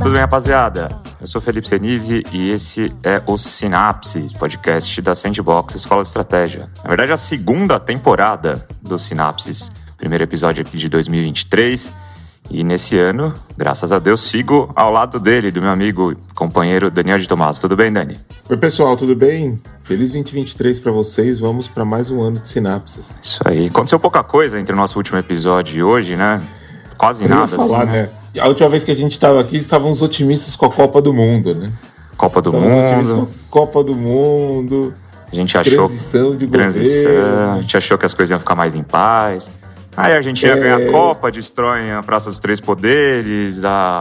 Tudo bem, rapaziada? Eu sou Felipe Senise e esse é o Sinapse, podcast da Sandbox Escola de Estratégia. Na verdade, a segunda temporada do Sinapses, primeiro episódio aqui de 2023. E nesse ano, graças a Deus, sigo ao lado dele, do meu amigo e companheiro Daniel de Tommaso. Tudo bem, Dani? Oi, pessoal, tudo bem? Feliz 2023 para vocês. Vamos para mais um ano de Sinapses. Isso aí. Aconteceu pouca coisa entre o nosso último episódio e hoje, né? Quase nada, falar, assim, né? A última vez que a gente estava aqui, estávamos otimistas com a Copa do Mundo, né? Copa do Mundo. Copa do Mundo. A gente achou... Transição de governo. A gente achou que as coisas iam ficar mais em paz. Aí a Argentina ganha a Copa, destrói a Praça dos Três Poderes,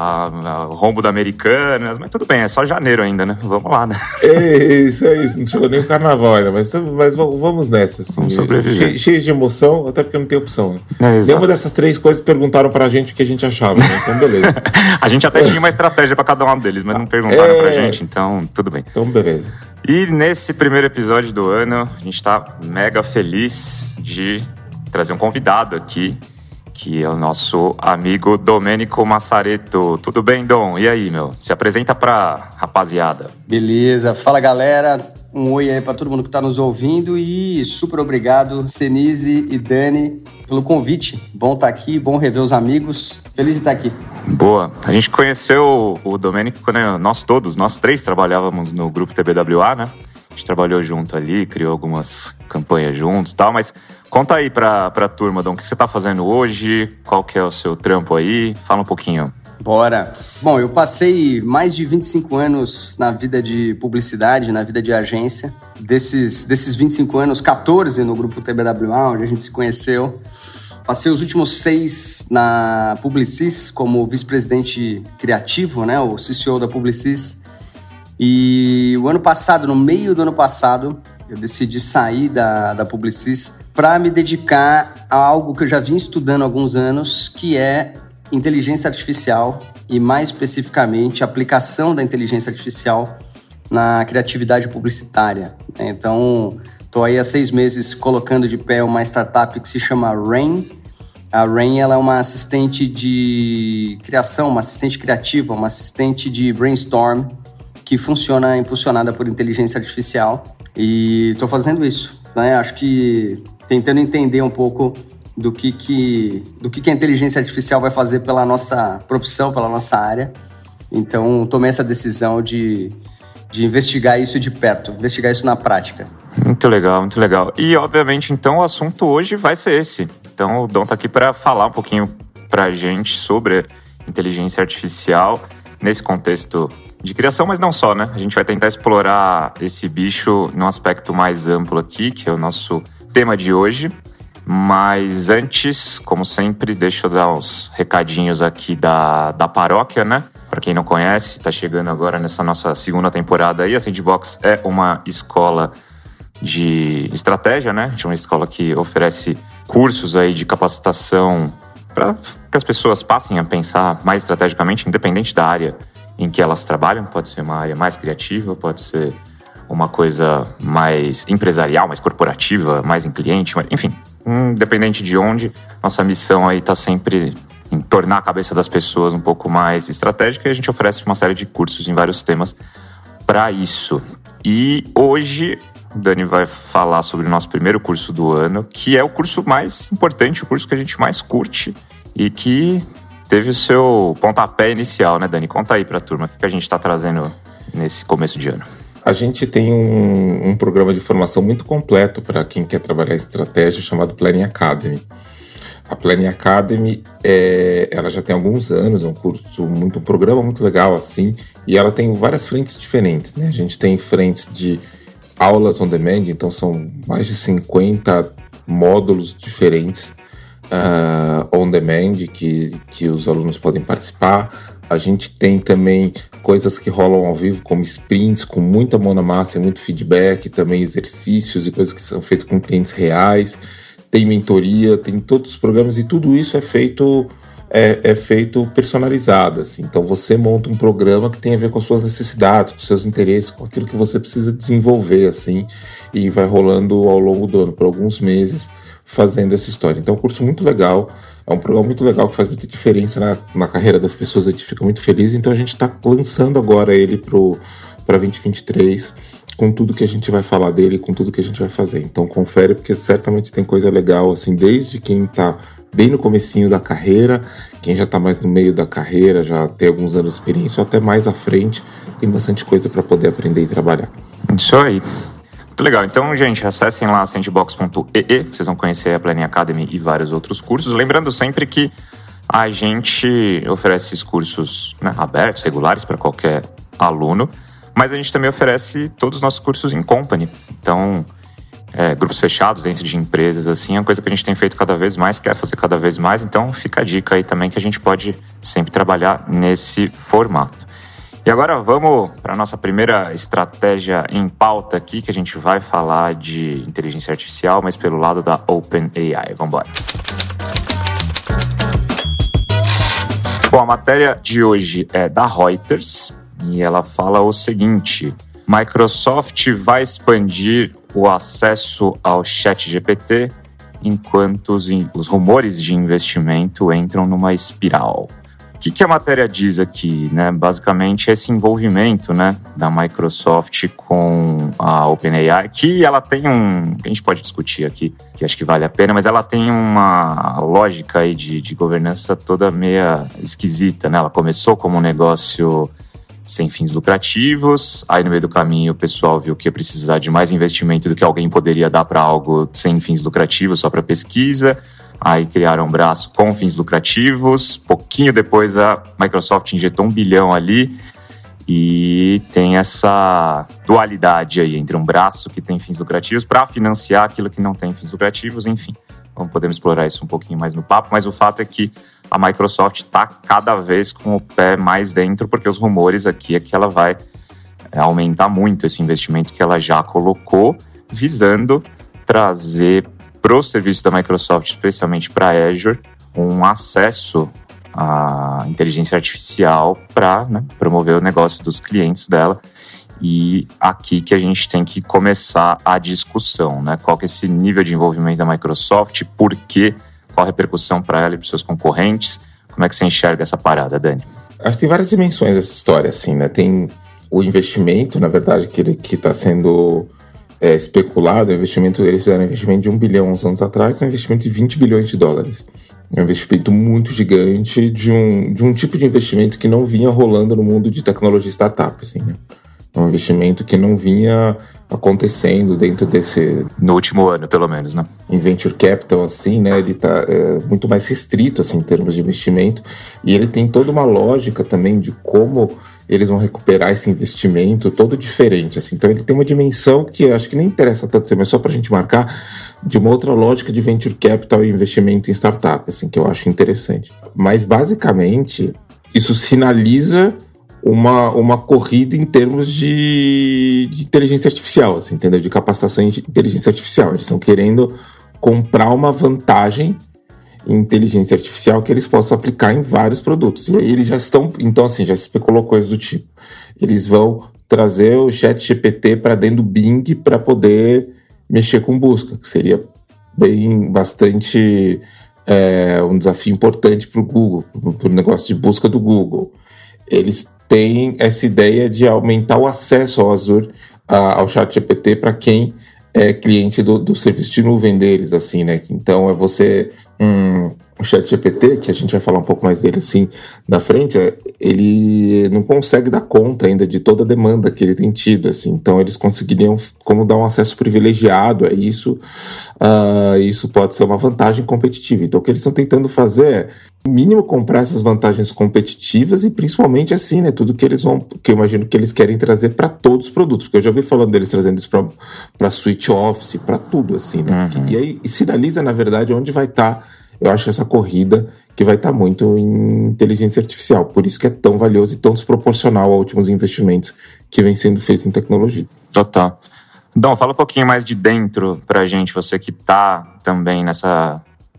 o rombo da Americanas, mas tudo bem, é só janeiro ainda, né? Vamos lá, né? É isso, não chegou nem o carnaval ainda, mas vamos nessa, assim. Vamos sobreviver. Cheio de emoção, até porque não tem opção, né? Nenhuma dessas três coisas perguntaram pra gente o que a gente achava, né? Então, beleza. A gente até tinha uma estratégia pra cada um deles, mas não perguntaram pra gente, então tudo bem. Então, beleza. E nesse primeiro episódio do ano, a gente tá mega feliz de trazer um convidado aqui, que é o nosso amigo Domênico Massaretto. Tudo bem, Dom? E aí, meu? Se apresenta pra rapaziada. Beleza. Fala, galera. Um oi aí pra todo mundo que tá nos ouvindo e super obrigado, Senise e Dani, pelo convite. Bom estar aqui, bom rever os amigos. Feliz de estar aqui. Boa. A gente conheceu o Domênico quando nós três trabalhávamos no grupo TBWA, né? A gente trabalhou junto ali, criou algumas campanhas juntos e tal, mas conta aí pra turma, Dom, o que você tá fazendo hoje, qual que é o seu trampo aí, fala um pouquinho. Bora. Bom, eu passei mais de 25 anos na vida de publicidade, na vida de agência. Desses 25 anos, 14 no grupo TBWA, onde a gente se conheceu. Passei os últimos 6 na Publicis, como vice-presidente criativo, né, o CCO da Publicis. E o ano passado, no meio do ano passado, eu decidi sair da Publicis para me dedicar a algo que eu já vinha estudando há alguns anos, que é inteligência artificial e, mais especificamente, a aplicação da inteligência artificial na criatividade publicitária. Então, estou aí há 6 meses colocando de pé uma startup que se chama Rain. A Rain, ela é uma assistente de criação, uma assistente criativa, uma assistente de brainstorm, que funciona impulsionada por inteligência artificial. E estou fazendo isso, né? Acho que tentando entender um pouco do que a inteligência artificial vai fazer pela nossa profissão, pela nossa área. Então, tomei essa decisão de investigar isso de perto, investigar isso na prática. Muito legal, muito legal. E, obviamente, então, o assunto hoje vai ser esse. Então, o Dom tá aqui para falar um pouquinho pra gente sobre inteligência artificial nesse contexto de criação, mas não só, né? A gente vai tentar explorar esse bicho num aspecto mais amplo aqui, que é o nosso tema de hoje. Mas antes, como sempre, deixa eu dar uns recadinhos aqui da paróquia, né? Para quem não conhece, tá chegando agora nessa nossa segunda temporada aí. A Sandbox é uma escola de estratégia, né? A gente é uma escola que oferece cursos aí de capacitação para que as pessoas passem a pensar mais estrategicamente, independente da área em que elas trabalham. Pode ser uma área mais criativa, pode ser uma coisa mais empresarial, mais corporativa, mais em cliente, enfim, independente de onde, nossa missão aí está sempre em tornar a cabeça das pessoas um pouco mais estratégica, e a gente oferece uma série de cursos em vários temas para isso. E hoje o Dani vai falar sobre o nosso primeiro curso do ano, que é o curso mais importante, o curso que a gente mais curte e que teve o seu pontapé inicial, né, Dani? Conta aí pra turma o que a gente tá trazendo nesse começo de ano. A gente tem um programa de formação muito completo para quem quer trabalhar em estratégia, chamado Planning Academy. A Planning Academy, ela já tem alguns anos, é um programa muito legal, assim, e ela tem várias frentes diferentes, né? A gente tem frentes de aulas on demand, então são mais de 50 módulos diferentes on demand que os alunos podem participar. A gente tem também coisas que rolam ao vivo, como sprints, com muita mão na massa e muito feedback, também exercícios e coisas que são feitas com clientes reais. Tem mentoria, tem todos os programas, e tudo isso é feito personalizado, assim. Então você monta um programa que tem a ver com as suas necessidades, com os seus interesses, com aquilo que você precisa desenvolver, assim, e vai rolando ao longo do ano, por alguns meses, fazendo essa história. Então é um curso muito legal, É um programa muito legal que faz muita diferença na carreira das pessoas, a gente fica muito feliz. Então a gente está lançando agora ele para 2023, com tudo que a gente vai falar dele, com tudo que a gente vai fazer. Então confere, porque certamente tem coisa legal, assim, desde quem está bem no comecinho da carreira, quem já está mais no meio da carreira, já tem alguns anos de experiência, ou até mais à frente, tem bastante coisa para poder aprender e trabalhar. Isso aí. Muito legal. Então, gente, acessem lá sandbox.ee, vocês vão conhecer a Planning Academy e vários outros cursos. Lembrando sempre que a gente oferece esses cursos, né, abertos, regulares para qualquer aluno, mas a gente também oferece todos os nossos cursos em company. Então, grupos fechados dentro de empresas, assim, é uma coisa que a gente tem feito cada vez mais, quer fazer cada vez mais. Então, fica a dica aí também que a gente pode sempre trabalhar nesse formato. E agora vamos para a nossa primeira estratégia em pauta aqui, que a gente vai falar de inteligência artificial, mas pelo lado da OpenAI. Vamos embora. Bom, a matéria de hoje é da Reuters e ela fala o seguinte: Microsoft vai expandir o acesso ao ChatGPT enquanto os rumores de investimento entram numa espiral. O que a matéria diz aqui, né? Basicamente, esse envolvimento, né, da Microsoft com a OpenAI, que ela tem a gente pode discutir aqui, que acho que vale a pena, mas ela tem uma lógica aí de governança toda meia esquisita, né? Ela começou como um negócio sem fins lucrativos, aí no meio do caminho o pessoal viu que ia precisar de mais investimento do que alguém poderia dar para algo sem fins lucrativos, só para pesquisa. Aí criaram um braço com fins lucrativos. Pouquinho depois a Microsoft injetou $1 bilhão ali e tem essa dualidade aí entre um braço que tem fins lucrativos para financiar aquilo que não tem fins lucrativos. Enfim, podemos explorar isso um pouquinho mais no papo, mas o fato é que a Microsoft está cada vez com o pé mais dentro, porque os rumores aqui é que ela vai aumentar muito esse investimento que ela já colocou, visando trazer para os serviços da Microsoft, especialmente para Azure, um acesso à inteligência artificial para, né, promover o negócio dos clientes dela. E aqui que a gente tem que começar a discussão, né? Qual que é esse nível de envolvimento da Microsoft, por quê, qual a repercussão para ela e para os seus concorrentes? Como é que você enxerga essa parada, Dani? Acho que tem várias dimensões essa história, assim, né? Tem o investimento, na verdade, que está sendo especulado. Eles fizeram um investimento de $1 bilhão uns anos atrás, um investimento de $20 bilhões. É um investimento muito gigante de um tipo de investimento que não vinha rolando no mundo de tecnologia startup, assim, né? É um investimento que não vinha acontecendo dentro desse... No último ano, pelo menos, né? Em venture capital, assim, né? Ele está muito mais restrito, assim, em termos de investimento. E ele tem toda uma lógica também de como eles vão recuperar esse investimento, todo diferente, assim. Então ele tem uma dimensão que acho que nem interessa tanto, mas só para a gente marcar, de uma outra lógica de venture capital e investimento em startup, assim, que eu acho interessante. Mas, basicamente, isso sinaliza uma corrida em termos de inteligência artificial, assim, entendeu? De capacitação de inteligência artificial. Eles estão querendo comprar uma vantagem em inteligência artificial que eles possam aplicar em vários produtos. E aí eles já estão... Então, assim, já se especulou coisas do tipo. Eles vão trazer o ChatGPT para dentro do Bing para poder mexer com busca, que seria bastante um desafio importante para o Google, para o negócio de busca do Google. Eles têm essa ideia de aumentar o acesso ao Azure, ao ChatGPT, para quem é cliente do serviço de nuvem deles, assim, né? Então, você... O ChatGPT, que a gente vai falar um pouco mais dele assim na frente, ele não consegue dar conta ainda de toda a demanda que ele tem tido, assim. Então eles conseguiriam como dar um acesso privilegiado a isso. Isso pode ser uma vantagem competitiva. Então o que eles estão tentando fazer é, no mínimo, comprar essas vantagens competitivas e principalmente assim, né, tudo que que eu imagino que eles querem trazer para todos os produtos, porque eu já ouvi falando deles trazendo isso para Suite Office, para tudo, assim, né? Uhum. E aí sinaliza, na verdade, onde vai estar, eu acho, essa corrida que vai estar muito em inteligência artificial. Por isso que é tão valioso e tão desproporcional aos últimos investimentos que vem sendo feitos em tecnologia. Total. Dom, fala um pouquinho mais de dentro pra gente, você que tá também nessa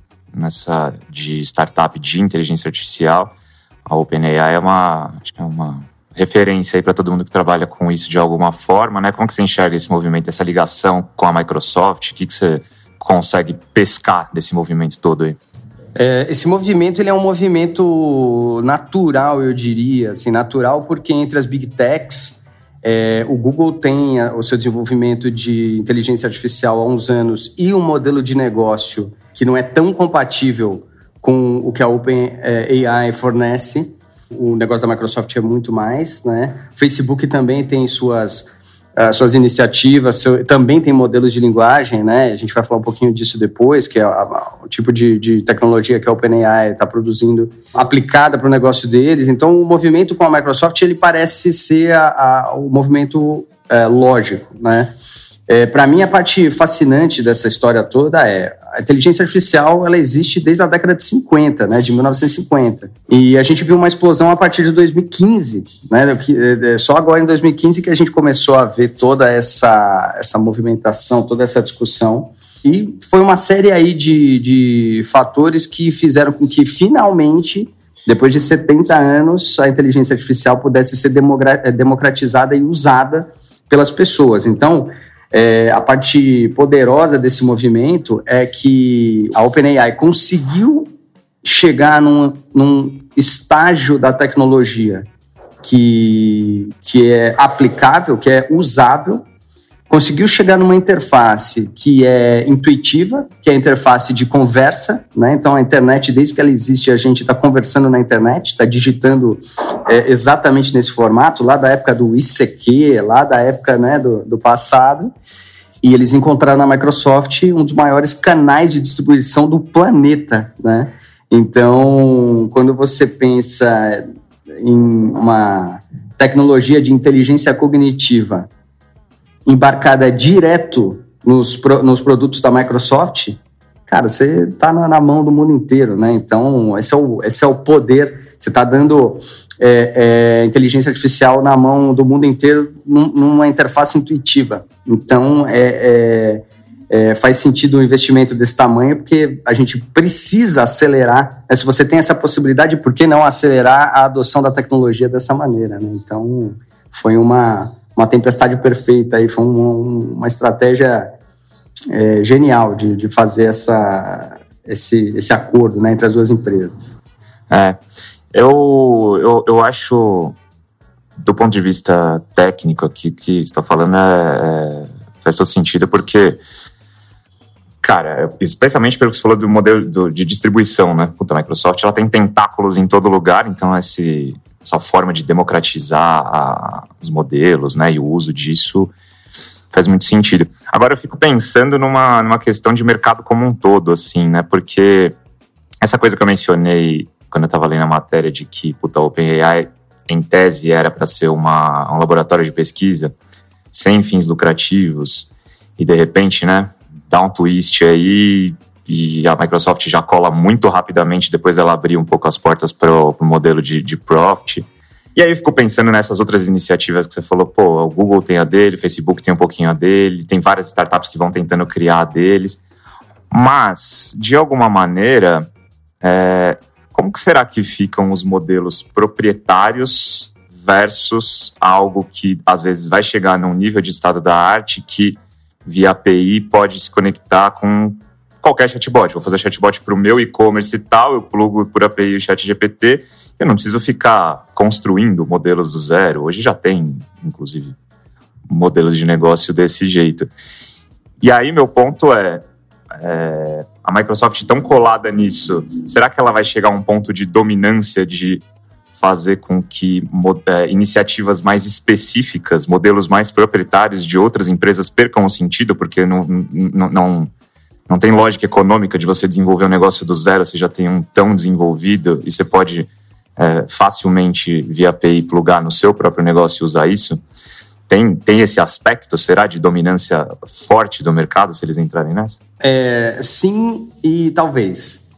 de startup de inteligência artificial. A OpenAI acho que é uma referência aí para todo mundo que trabalha com isso de alguma forma, né? Como que você enxerga esse movimento, essa ligação com a Microsoft? O que você consegue pescar desse movimento todo aí? Esse movimento ele é um movimento natural, eu diria. Assim, natural porque entre as Big Techs, o Google tem o seu desenvolvimento de inteligência artificial há uns anos e um modelo de negócio que não é tão compatível com o que a OpenAI fornece. O negócio da Microsoft é muito mais, né? O Facebook também tem suas iniciativas, também tem modelos de linguagem, né? A gente vai falar um pouquinho disso depois, que é o tipo de tecnologia que a OpenAI está produzindo aplicada para o negócio deles. Então, o movimento com a Microsoft, ele parece ser o movimento lógico, né? Para mim, a parte fascinante dessa história toda a inteligência artificial, ela existe desde a década de 50, né, de 1950. E a gente viu uma explosão a partir de 2015, né, só agora em 2015 que a gente começou a ver toda essa movimentação, toda essa discussão. E foi uma série aí de fatores que fizeram com que, finalmente, depois de 70 anos, a inteligência artificial pudesse ser democratizada e usada pelas pessoas. Então, a parte poderosa desse movimento é que a OpenAI conseguiu chegar num estágio da tecnologia que é aplicável, que é usável, conseguiu chegar numa interface que é intuitiva, que é a interface de conversa, né? Então a internet, desde que ela existe, a gente está conversando na internet, está digitando exatamente nesse formato, lá da época do ICQ, lá da época, né, do passado, e eles encontraram na Microsoft um dos maiores canais de distribuição do planeta, né? Então, quando você pensa em uma tecnologia de inteligência cognitiva embarcada direto nos produtos da Microsoft, cara, você está na mão do mundo inteiro, né? Então, esse é o poder. Você está dando inteligência artificial na mão do mundo inteiro numa interface intuitiva. Então, faz sentido um investimento desse tamanho, porque a gente precisa acelerar. Se você tem essa possibilidade, por que não acelerar a adoção da tecnologia dessa maneira, né? Então, foi uma tempestade perfeita aí, foi uma estratégia genial de fazer esse acordo, né, entre as duas empresas. Eu acho, do ponto de vista técnico aqui que você está falando, faz todo sentido, porque, cara, especialmente pelo que você falou do modelo de distribuição, né? Puta, a Microsoft, ela tem tentáculos em todo lugar, então essa forma de democratizar os modelos, né, e o uso disso faz muito sentido. Agora eu fico pensando numa questão de mercado como um todo, assim, né, porque essa coisa que eu mencionei quando eu estava lendo a matéria de que, puta, a OpenAI, em tese, era para ser um laboratório de pesquisa sem fins lucrativos, e de repente, né, dá um twist aí e a Microsoft já cola muito rapidamente depois dela abrir um pouco as portas para o modelo de profit. E aí eu fico pensando nessas outras iniciativas que você falou, pô, o Google tem a dele, o Facebook tem um pouquinho a dele, tem várias startups que vão tentando criar a deles, mas, de alguma maneira, como que será que ficam os modelos proprietários versus algo que, às vezes, vai chegar num nível de estado da arte que, via API, pode se conectar com qualquer chatbot. Vou fazer chatbot para o meu e-commerce e tal, eu plugo por API o ChatGPT, eu não preciso ficar construindo modelos do zero. Hoje já tem, inclusive, modelos de negócio desse jeito. E aí, meu ponto a Microsoft tão colada nisso, será que ela vai chegar a um ponto de dominância de fazer com que iniciativas mais específicas, modelos mais proprietários de outras empresas percam o sentido, porque não tem lógica econômica de você desenvolver um negócio do zero, você já tem um tão desenvolvido e você pode facilmente, via API, plugar no seu próprio negócio e usar isso? Tem esse aspecto, será, de dominância forte do mercado, se eles entrarem nessa? Sim e talvez.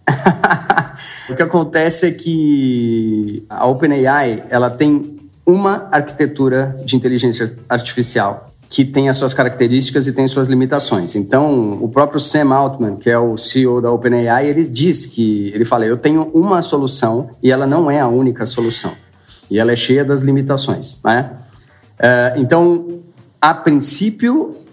O que acontece é que a OpenAI, ela tem uma arquitetura de inteligência artificial que tem as suas características e tem suas limitações. Então, o próprio Sam Altman, que é o CEO da OpenAI, ele fala, eu tenho uma solução e ela não é a única solução. E ela é cheia das limitações, né? Então, a princípio,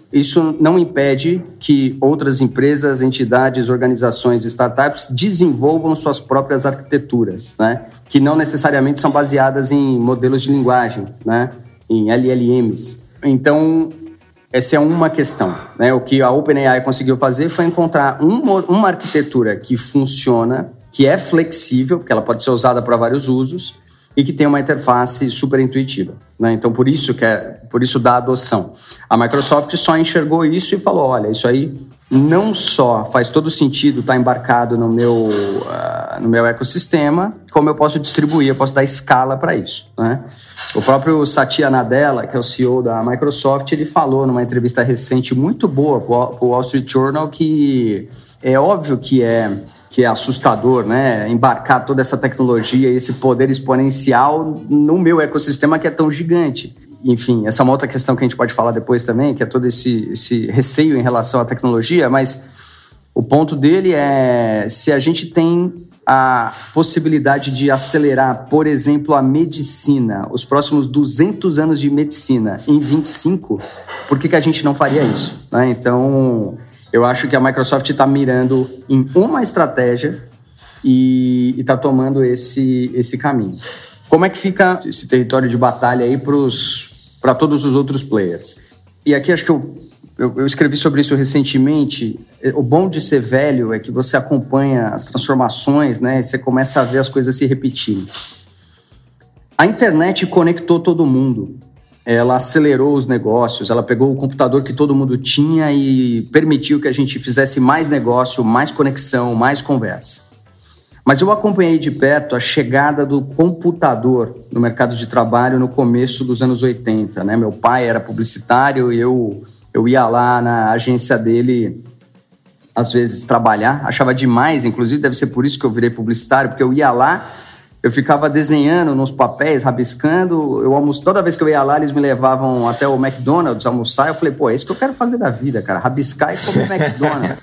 isso não impede que outras empresas, entidades, organizações, startups desenvolvam suas próprias arquiteturas, né? Que não necessariamente são baseadas em modelos de linguagem, né? Em LLMs. Então, essa é uma questão, né? O que a OpenAI conseguiu fazer foi encontrar uma arquitetura que funciona, que é flexível, porque ela pode ser usada para vários usos, e que tem uma interface super intuitiva, né? Então, por isso da adoção. A Microsoft só enxergou isso e falou, olha, isso aí não só faz todo sentido estar embarcado no meu ecossistema, como eu posso distribuir, eu posso dar escala para isso, né? O próprio Satya Nadella, que é o CEO da Microsoft, ele falou numa entrevista recente muito boa para o Wall Street Journal que é óbvio que é assustador, né? Embarcar toda essa tecnologia e esse poder exponencial no meu ecossistema que é tão gigante. Enfim, essa é uma outra questão que a gente pode falar depois também, que é todo esse receio em relação à tecnologia, mas o ponto dele é se a gente tem a possibilidade de acelerar, por exemplo, a medicina, os próximos 200 anos de medicina em 25, por que a gente não faria isso, né? Então, eu acho que a Microsoft está mirando em uma estratégia e está tomando esse caminho. Como é que fica esse território de batalha aí para todos os outros players? E aqui acho que eu escrevi sobre isso recentemente. O bom de ser velho é que você acompanha as transformações, né? E você começa a ver as coisas se repetirem. A internet conectou todo mundo. Ela acelerou os negócios, ela pegou o computador que todo mundo tinha e permitiu que a gente fizesse mais negócio, mais conexão, mais conversa. Mas eu acompanhei de perto a chegada do computador no mercado de trabalho no começo dos anos 80, né? Meu pai era publicitário e eu ia lá na agência dele, às vezes, trabalhar. Achava demais, inclusive deve ser por isso que eu virei publicitário, porque eu ia lá, eu ficava desenhando nos papéis, rabiscando. Toda vez que eu ia lá, eles me levavam até o McDonald's almoçar. Eu falei, pô, é isso que eu quero fazer da vida, cara. Rabiscar e comer McDonald's.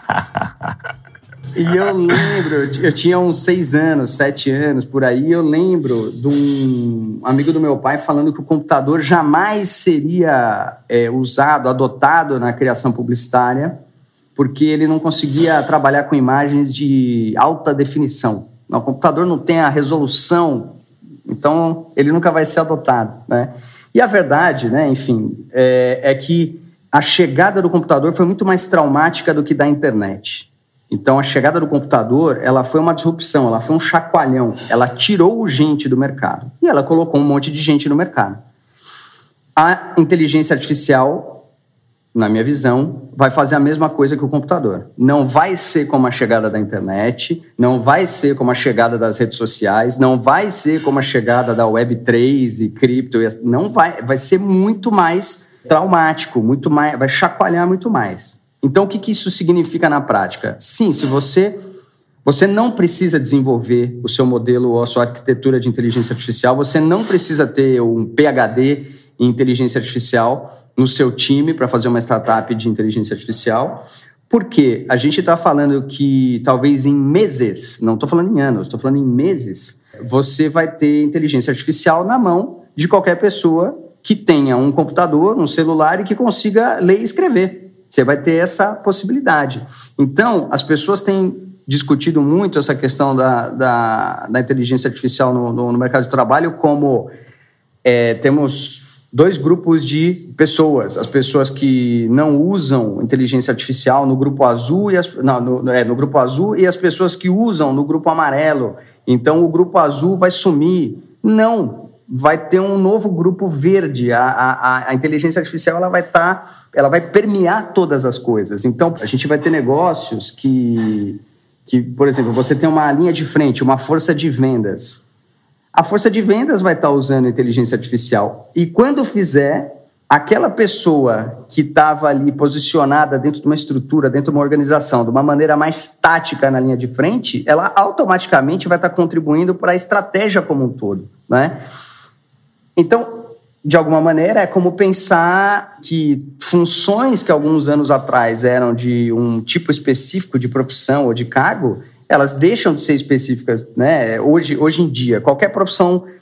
E eu lembro, eu tinha uns 6 anos, 7 anos, por aí. Eu lembro de um amigo do meu pai falando que o computador jamais seria usado, adotado na criação publicitária, porque ele não conseguia trabalhar com imagens de alta definição. O computador não tem a resolução, então ele nunca vai ser adotado, né? E a verdade, né, enfim, é que a chegada do computador foi muito mais traumática do que da internet. Então, a chegada do computador, ela foi uma disrupção, ela foi um chacoalhão. Ela tirou gente do mercado e ela colocou um monte de gente no mercado. A inteligência artificial, na minha visão, vai fazer a mesma coisa que o computador. Não vai ser como a chegada da internet, não vai ser como a chegada das redes sociais, não vai ser como a chegada da Web3 e cripto. Não vai ser muito mais traumático, muito mais, vai chacoalhar muito mais. Então, o que isso significa na prática? Sim, se você não precisa desenvolver o seu modelo ou a sua arquitetura de inteligência artificial, você não precisa ter um PhD em inteligência artificial no seu time para fazer uma startup de inteligência artificial, porque a gente está falando que talvez em meses, não estou falando em anos, estou falando em meses, você vai ter inteligência artificial na mão de qualquer pessoa que tenha um computador, um celular e que consiga ler e escrever. Você vai ter essa possibilidade. Então, as pessoas têm discutido muito essa questão da inteligência artificial no mercado de trabalho, como temos 2 grupos de pessoas. As pessoas que não usam inteligência artificial no grupo azul no grupo azul e as pessoas que usam no grupo amarelo. Então, o grupo azul vai sumir. Não, vai ter um novo grupo verde. A inteligência artificial ela vai permear todas as coisas. Então, a gente vai ter negócios que, por exemplo, você tem uma linha de frente, uma força de vendas. A força de vendas vai estar usando inteligência artificial. E quando fizer, aquela pessoa que estava ali posicionada dentro de uma estrutura, dentro de uma organização, de uma maneira mais tática na linha de frente, ela automaticamente vai estar contribuindo para a estratégia como um todo, né? Então, de alguma maneira, é como pensar que funções que alguns anos atrás eram de um tipo específico de profissão ou de cargo, elas deixam de ser específicas, né? Hoje em dia, qualquer profissão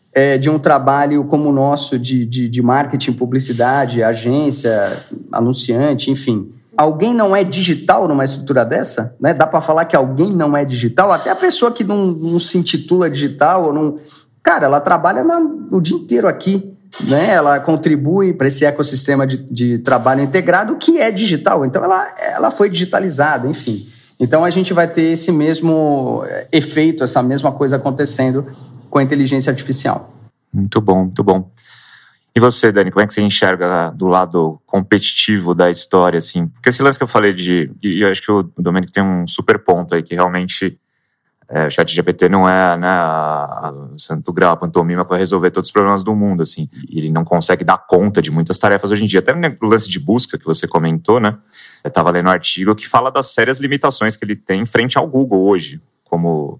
de um trabalho como o nosso de marketing, publicidade, agência, anunciante, enfim. Alguém não é digital numa estrutura dessa? Né? Dá para falar que alguém não é digital? Até a pessoa que não se intitula digital, ou não... Cara, ela trabalha o dia inteiro aqui, né? Ela contribui para esse ecossistema de trabalho integrado que é digital. Então, ela foi digitalizada, enfim. Então, a gente vai ter esse mesmo efeito, essa mesma coisa acontecendo com a inteligência artificial. Muito bom, muito bom. E você, Dani, como é que você enxerga do lado competitivo da história, assim? Porque esse lance que eu falei e eu acho que o Domênico tem um super ponto aí, que realmente o ChatGPT não é, né, a santo grau, a pantomima para resolver todos os problemas do mundo, assim. E ele não consegue dar conta de muitas tarefas hoje em dia. Até no lance de busca que você comentou, né? Eu estava lendo um artigo que fala das sérias limitações que ele tem frente ao Google hoje, como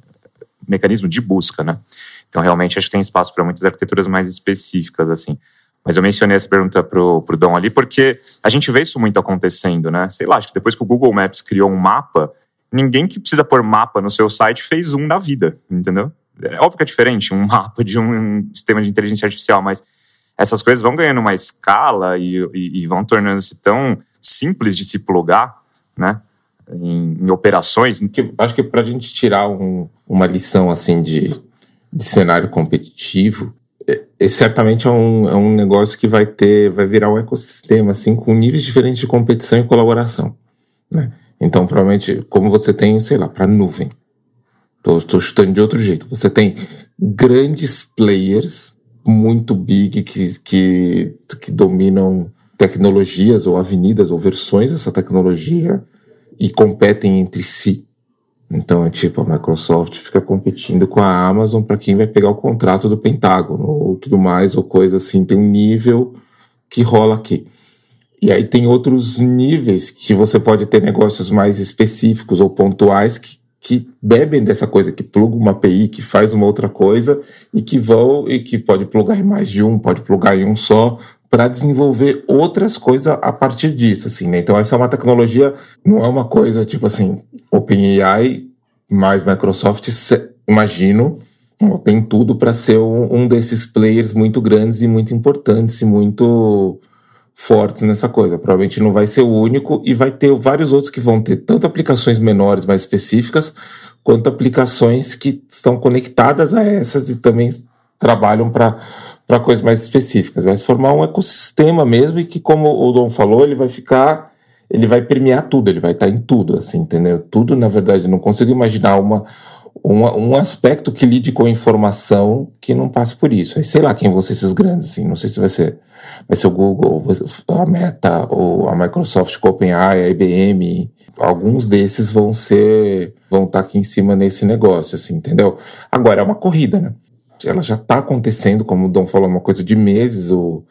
mecanismo de busca, né? Então, realmente, acho que tem espaço para muitas arquiteturas mais específicas, assim. Mas eu mencionei essa pergunta pro Dom ali, porque a gente vê isso muito acontecendo, né? Sei lá, acho que depois que o Google Maps criou um mapa, ninguém que precisa pôr mapa no seu site fez um na vida, entendeu? É óbvio que é diferente um mapa de um sistema de inteligência artificial, mas essas coisas vão ganhando uma escala e vão tornando-se tão simples de se plugar, né? Em operações. Acho que para a gente tirar uma lição assim de cenário competitivo, certamente é um negócio que vai virar um ecossistema assim, com níveis diferentes de competição e colaboração, né? Então, provavelmente, como você tem, sei lá, para nuvem, estou chutando de outro jeito, você tem grandes players muito big que dominam tecnologias ou avenidas ou versões dessa tecnologia e competem entre si. Então é tipo, a Microsoft fica competindo com a Amazon para quem vai pegar o contrato do Pentágono ou tudo mais, ou coisa assim. Tem um nível que rola aqui. E aí tem outros níveis que você pode ter negócios mais específicos ou pontuais que bebem dessa coisa, que plugam uma API, que faz uma outra coisa e que pode plugar em mais de um, pode plugar em um só, para desenvolver outras coisas a partir disso, assim, né? Então essa é uma tecnologia, não é uma coisa tipo assim, OpenAI mais Microsoft, imagino, tem tudo para ser um desses players muito grandes e muito importantes e muito fortes nessa coisa. Provavelmente não vai ser o único e vai ter vários outros que vão ter tanto aplicações menores, mais específicas, quanto aplicações que estão conectadas a essas e também trabalham para coisas mais específicas. Vai se formar um ecossistema mesmo e que, como o Dom falou, ele vai permear tudo, ele vai estar em tudo, assim, entendeu? Tudo, na verdade, não consigo imaginar um aspecto que lide com a informação que não passe por isso. Aí, sei lá quem vão ser esses grandes, assim, não sei se vai ser o Google, a Meta, ou a Microsoft com a OpenAI, a IBM. Alguns desses vão estar aqui em cima nesse negócio, assim, entendeu? Agora, é uma corrida, né? Ela já está acontecendo, como o Dom falou, uma coisa de meses.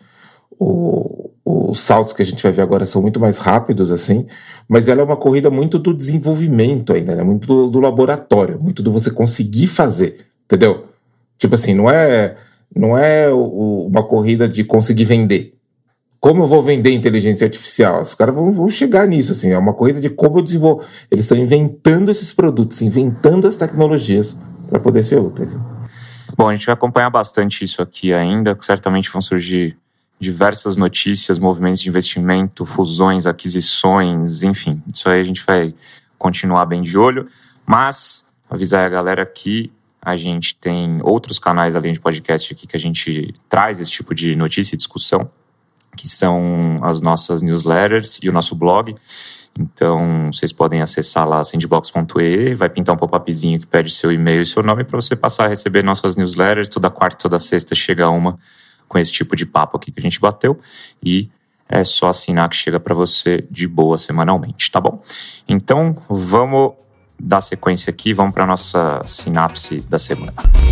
Os saltos que a gente vai ver agora são muito mais rápidos, assim, mas ela é uma corrida muito do desenvolvimento ainda, né? Muito do laboratório, muito do você conseguir fazer, entendeu? Tipo assim, não é uma corrida de conseguir vender. Como eu vou vender inteligência artificial? Os caras vão chegar nisso, assim, é uma corrida de como eu desenvolvo. Eles estão inventando esses produtos, inventando as tecnologias para poder ser úteis. Bom, a gente vai acompanhar bastante isso aqui ainda, certamente vão surgir diversas notícias, movimentos de investimento, fusões, aquisições, enfim. Isso aí a gente vai continuar bem de olho, mas avisar a galera que a gente tem outros canais além de podcast aqui que a gente traz esse tipo de notícia e discussão, que são as nossas newsletters e o nosso blog. Então, vocês podem acessar lá sandbox.e, vai pintar um pop-upzinho que pede seu e-mail e seu nome para você passar a receber nossas newsletters. Toda quarta, toda sexta chega uma com esse tipo de papo aqui que a gente bateu e é só assinar que chega para você de boa semanalmente, tá bom? Então, vamos dar sequência aqui, vamos para a nossa sinapse da semana.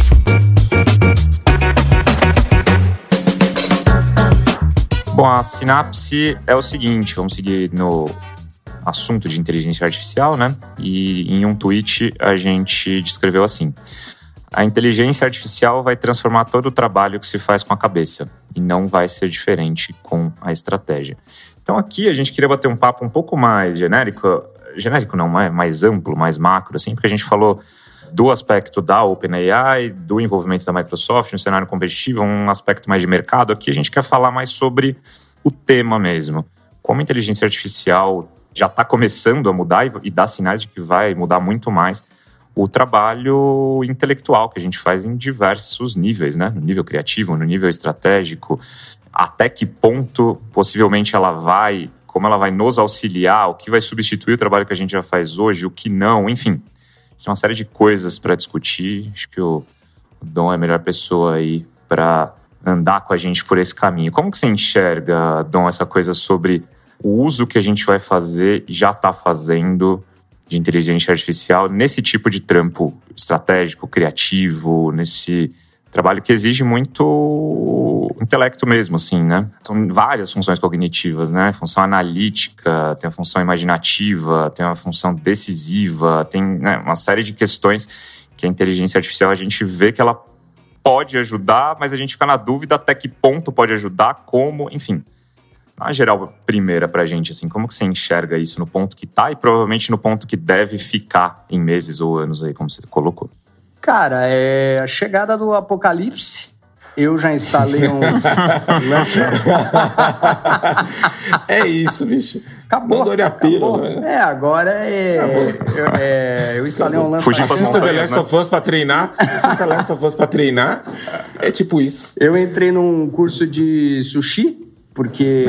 Bom, a sinapse é o seguinte, vamos seguir no assunto de inteligência artificial, né? E em um tweet a gente descreveu assim: a inteligência artificial vai transformar todo o trabalho que se faz com a cabeça e não vai ser diferente com a estratégia. Então aqui a gente queria bater um papo um pouco mais genérico não, mais amplo, mais macro, assim, porque a gente falou do aspecto da OpenAI, do envolvimento da Microsoft no cenário competitivo, um aspecto mais de mercado. Aqui a gente quer falar mais sobre o tema mesmo. Como a inteligência artificial já está começando a mudar e dá sinais de que vai mudar muito mais o trabalho intelectual que a gente faz em diversos níveis, né? No nível criativo, no nível estratégico, até que ponto possivelmente ela vai, como ela vai nos auxiliar, o que vai substituir o trabalho que a gente já faz hoje, o que não, enfim. Tem uma série de coisas para discutir. Acho que o Dom é a melhor pessoa aí para andar com a gente por esse caminho. Como que você enxerga, Dom, essa coisa sobre o uso que a gente vai fazer e já está fazendo de inteligência artificial nesse tipo de trampo estratégico, criativo, nesse trabalho que exige muito intelecto mesmo, assim, né? São várias funções cognitivas, né? Função analítica, tem a função imaginativa, tem a função decisiva, tem, né, uma série de questões que a inteligência artificial a gente vê que ela pode ajudar, mas a gente fica na dúvida até que ponto pode ajudar, como, enfim. Na geral, primeira pra gente, assim, como que você enxerga isso no ponto que tá e provavelmente no ponto que deve ficar em meses ou anos aí, como você colocou? Cara, é a chegada do apocalipse. Eu já instalei um... É isso, bicho. Acabou. Acabou. Né? Agora eu instalei um lançamento. Assista The Last of Us pra treinar. Assista Last of Us pra treinar. É tipo isso. Eu entrei num curso de sushi, porque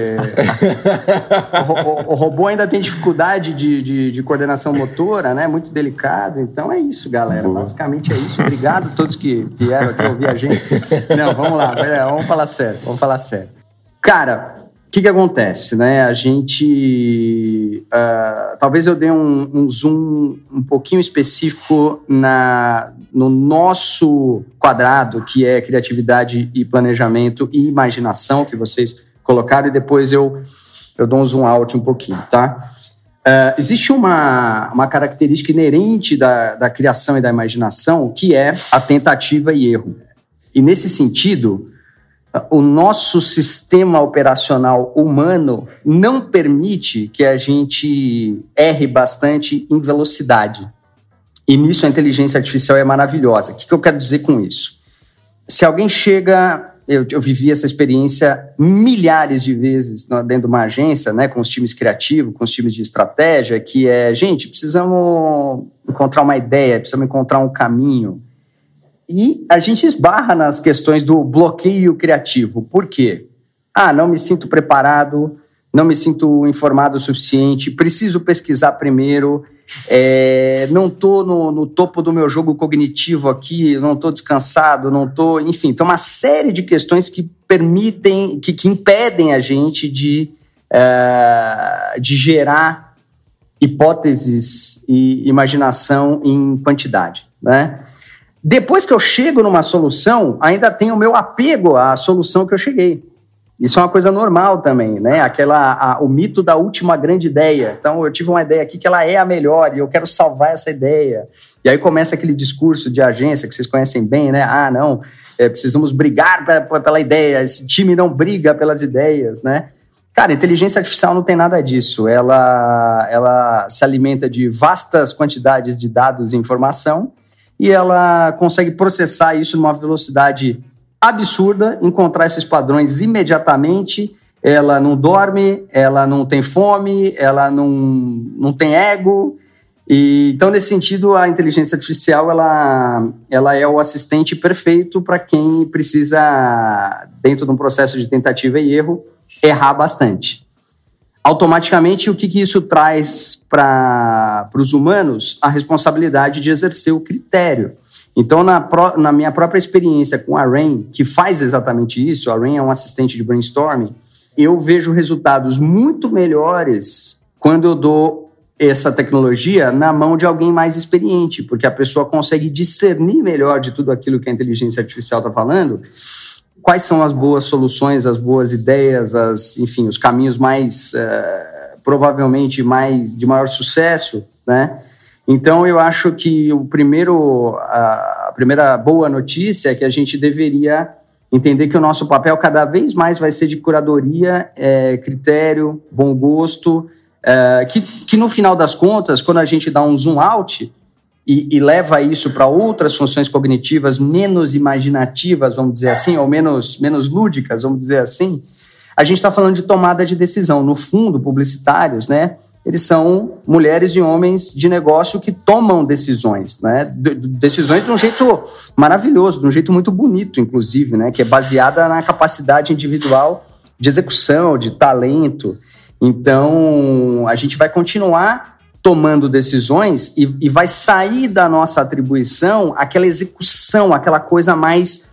o robô ainda tem dificuldade de coordenação motora, né? Muito delicado. Então é isso, galera. Basicamente é isso. Obrigado a todos que vieram aqui ouvir a gente. Não, vamos lá. Vamos falar sério. Cara, o que acontece, né? A gente... talvez eu dê um zoom um pouquinho específico no nosso quadrado, que é criatividade e planejamento e imaginação, que vocês colocaram, e depois eu dou um zoom out um pouquinho, tá? Existe uma característica inerente da criação e da imaginação, que é a tentativa e erro. E nesse sentido, o nosso sistema operacional humano não permite que a gente erre bastante em velocidade. E nisso a inteligência artificial é maravilhosa. O que eu quero dizer com isso? Se alguém chega... Eu vivi essa experiência milhares de vezes dentro de uma agência, né, com os times criativos, com os times de estratégia, que é, gente, precisamos encontrar uma ideia, precisamos encontrar um caminho. E a gente esbarra nas questões do bloqueio criativo. Por quê? Não me sinto preparado, não me sinto informado o suficiente, preciso pesquisar primeiro, não estou no topo do meu jogo cognitivo aqui, não estou descansado, não estou... Enfim, tem uma série de questões que permitem, que impedem a gente de gerar hipóteses e imaginação em quantidade, né? Depois que eu chego numa solução, ainda tem o meu apego à solução que eu cheguei. Isso é uma coisa normal também, né? O mito da última grande ideia. Então, eu tive uma ideia aqui que ela é a melhor e eu quero salvar essa ideia. E aí começa aquele discurso de agência que vocês conhecem bem, né? Precisamos brigar pela ideia, esse time não briga pelas ideias, né? Cara, inteligência artificial não tem nada disso. Ela se alimenta de vastas quantidades de dados e informação e ela consegue processar isso numa velocidade absurda, encontrar esses padrões imediatamente. Ela não dorme, ela não tem fome, ela não tem ego. Então, nesse sentido, a inteligência artificial ela é o assistente perfeito para quem precisa, dentro de um processo de tentativa e erro, errar bastante. Automaticamente, o que isso traz para os humanos? A responsabilidade de exercer o critério. Então, na minha própria experiência com a Rain, que faz exatamente isso, a Rain é um assistente de brainstorming, eu vejo resultados muito melhores quando eu dou essa tecnologia na mão de alguém mais experiente, porque a pessoa consegue discernir melhor de tudo aquilo que a inteligência artificial está falando, quais são as boas soluções, as boas ideias, enfim, os caminhos mais, provavelmente, de maior sucesso, né? Então, eu acho que a primeira boa notícia é que a gente deveria entender que o nosso papel cada vez mais vai ser de curadoria, critério, bom gosto, que no final das contas, quando a gente dá um zoom out, e leva isso para outras funções cognitivas menos imaginativas, vamos dizer assim, ou menos lúdicas, vamos dizer assim, a gente está falando de tomada de decisão. No fundo, publicitários, né, eles são mulheres e homens de negócio que tomam decisões, né, decisões de um jeito maravilhoso, de um jeito muito bonito, inclusive, né, que é baseada na capacidade individual de execução, de talento. Então, a gente vai continuar tomando decisões e vai sair da nossa atribuição aquela execução, aquela coisa mais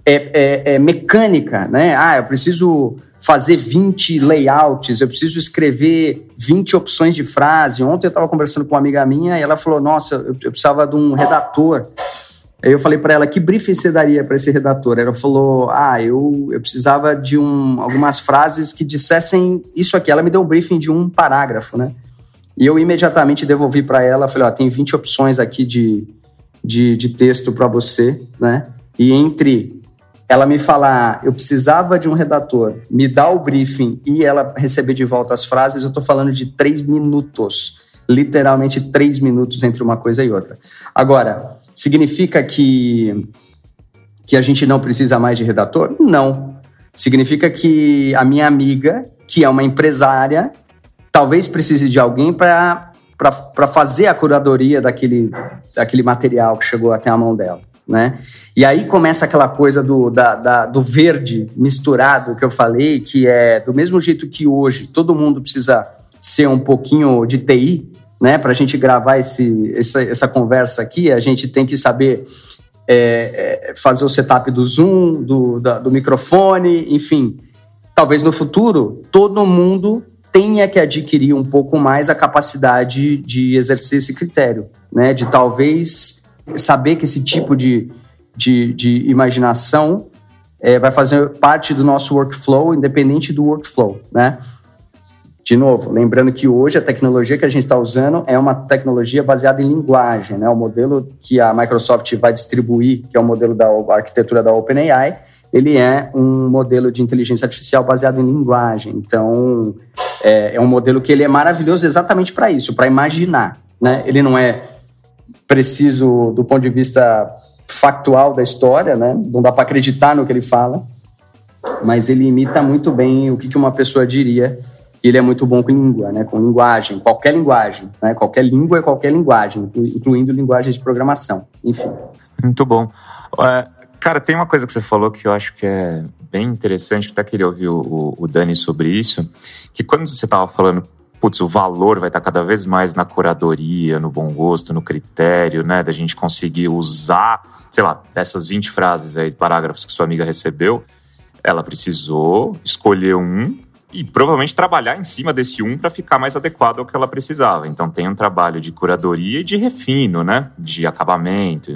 mecânica, né? Eu preciso fazer 20 layouts, eu preciso escrever 20 opções de frase. Ontem eu estava conversando com uma amiga minha e ela falou, nossa, eu precisava de um redator. Aí eu falei para ela, que briefing você daria para esse redator? Ela falou, eu precisava de algumas frases que dissessem isso aqui. Ela me deu um briefing de um parágrafo, né? E eu imediatamente devolvi para ela, falei, tem 20 opções aqui de texto para você, né? E entre ela me falar, eu precisava de um redator, me dar o briefing e ela receber de volta as frases, eu estou falando de 3 minutos. Literalmente 3 minutos entre uma coisa e outra. Agora, significa que a gente não precisa mais de redator? Não. Significa que a minha amiga, que é uma empresária, talvez precise de alguém para fazer a curadoria daquele material que chegou até a mão dela, né? E aí começa aquela coisa do verde misturado que eu falei, que é do mesmo jeito que hoje todo mundo precisa ser um pouquinho de TI, né? Para a gente gravar essa conversa aqui, a gente tem que saber fazer o setup do Zoom, do microfone, enfim. Talvez no futuro todo mundo tenha que adquirir um pouco mais a capacidade de exercer esse critério, né? De talvez saber que esse tipo de imaginação vai fazer parte do nosso workflow, independente do workflow, né? De novo, lembrando que hoje a tecnologia que a gente está usando é uma tecnologia baseada em linguagem, né? O modelo que a Microsoft vai distribuir, que é o modelo da arquitetura da OpenAI, ele é um modelo de inteligência artificial baseado em linguagem. Então, é um modelo que ele é maravilhoso exatamente para isso, para imaginar, né? Ele não é preciso do ponto de vista factual da história, né? Não dá para acreditar no que ele fala, mas ele imita muito bem o que uma pessoa diria. Ele é muito bom com língua, né? Com linguagem, qualquer linguagem, né? Qualquer língua é qualquer linguagem, incluindo linguagens de programação, enfim. Muito bom. Cara, tem uma coisa que você falou que eu acho que é bem interessante, que até queria ouvir o Dani sobre isso, que quando você estava falando, o valor vai estar cada vez mais na curadoria, no bom gosto, no critério, né, da gente conseguir usar, sei lá, dessas 20 frases aí, parágrafos que sua amiga recebeu, ela precisou escolher um e provavelmente trabalhar em cima desse um para ficar mais adequado ao que ela precisava. Então tem um trabalho de curadoria e de refino, né, de acabamento.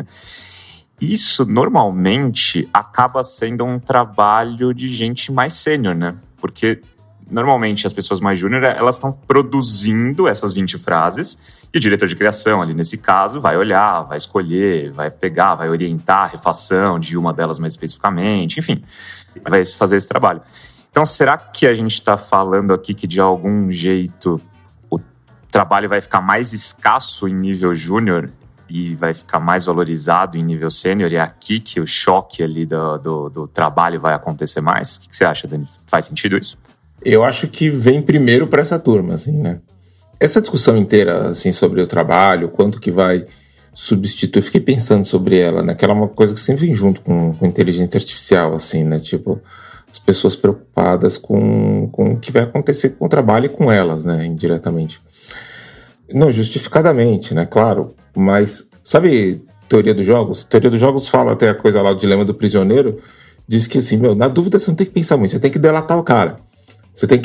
Isso, normalmente, acaba sendo um trabalho de gente mais sênior, né? Porque, normalmente, as pessoas mais júnior, elas estão produzindo essas 20 frases e o diretor de criação, ali nesse caso, vai olhar, vai escolher, vai pegar, vai orientar a refação de uma delas mais especificamente, enfim, vai fazer esse trabalho. Então, será que a gente está falando aqui que, de algum jeito, o trabalho vai ficar mais escasso em nível júnior e vai ficar mais valorizado em nível sênior, e é aqui que o choque ali do trabalho vai acontecer mais? O que você acha, Dani? Faz sentido isso? Eu acho que vem primeiro para essa turma, assim, né? Essa discussão inteira, assim, sobre o trabalho, quanto que vai substituir, eu fiquei pensando sobre ela, né? Que ela é uma coisa que sempre vem junto com inteligência artificial, assim, né? Tipo, as pessoas preocupadas com o que vai acontecer com o trabalho e com elas, né? Indiretamente. Não, justificadamente, né? Claro. Mas, sabe, teoria dos jogos? Teoria dos jogos fala até a coisa lá, o dilema do prisioneiro, diz que assim, na dúvida você não tem que pensar muito, você tem que delatar o cara. Você tem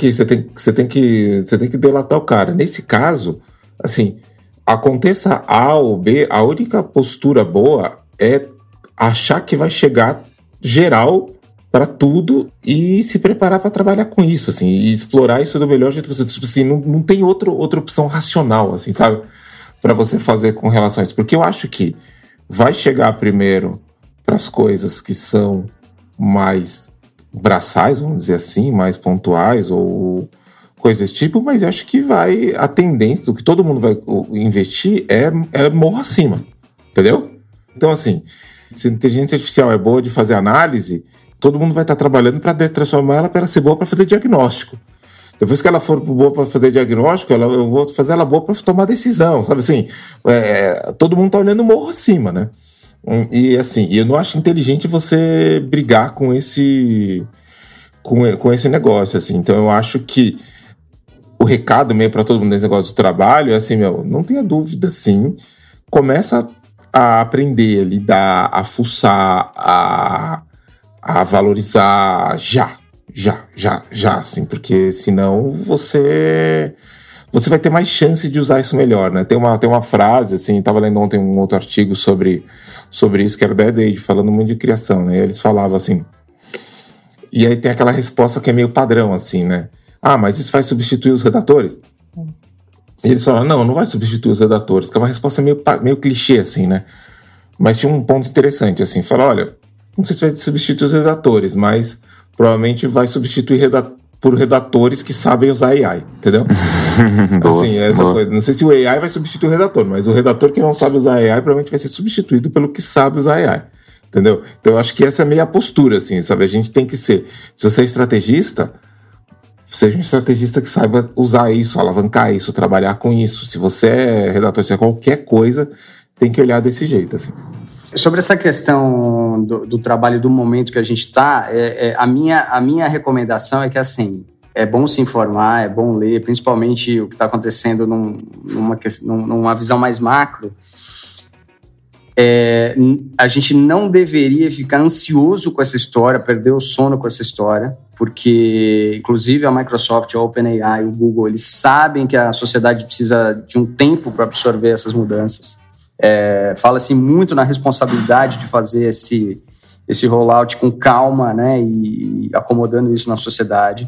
que delatar o cara. Nesse caso, assim, aconteça A ou B, a única postura boa é achar que vai chegar geral para tudo e se preparar para trabalhar com isso, assim, e explorar isso do melhor jeito possível. Assim, não tem outra opção racional, assim, sabe? Para você fazer com relação a isso. Porque eu acho que vai chegar primeiro para as coisas que são mais braçais, vamos dizer assim, mais pontuais ou coisas desse tipo, mas eu acho que a tendência, o que todo mundo vai investir é morro acima. entendeu? Então, assim, se a inteligência artificial é boa de fazer análise, todo mundo vai estar trabalhando para transformar ela para ser boa para fazer diagnóstico. Depois que ela for boa para fazer diagnóstico, eu vou fazer ela boa para tomar decisão, sabe assim? Todo mundo está olhando o morro acima, né? E assim, eu não acho inteligente você brigar com esse negócio, assim. Então eu acho que o recado meio para todo mundo nesse negócio do trabalho é assim, não tenha dúvida, sim. Começa a aprender, a lidar, a fuçar, a valorizar já, assim, porque senão você vai ter mais chance de usar isso melhor, né? Tem uma frase, assim, estava lendo ontem um outro artigo sobre isso, que era da Ed Age, falando muito de criação, né? E eles falavam assim, e aí tem aquela resposta que é meio padrão, assim, né? Mas isso vai substituir os redatores? E eles falaram, não vai substituir os redatores, que é uma resposta meio clichê, assim, né? Mas tinha um ponto interessante, assim, fala, olha, não sei se vai substituir os redatores, mas provavelmente vai substituir por redatores que sabem usar AI, entendeu? Assim, essa coisa. Não sei se o AI vai substituir o redator, mas o redator que não sabe usar AI provavelmente vai ser substituído pelo que sabe usar AI, entendeu? Então eu acho que essa é meio a postura, assim, sabe? A gente tem que ser, se você é estrategista, seja um estrategista que saiba usar isso, alavancar isso, trabalhar com isso. Se você é redator, se é qualquer coisa, tem que olhar desse jeito, assim. Sobre essa questão do trabalho do momento que a gente está, a minha recomendação é que, assim, é bom se informar, é bom ler, principalmente o que está acontecendo numa visão mais macro. A gente não deveria ficar ansioso com essa história, perder o sono com essa história, porque, inclusive, a Microsoft, a OpenAI, o Google, eles sabem que a sociedade precisa de um tempo para absorver essas mudanças. Fala-se muito na responsabilidade de fazer esse rollout com calma, né, e acomodando isso na sociedade.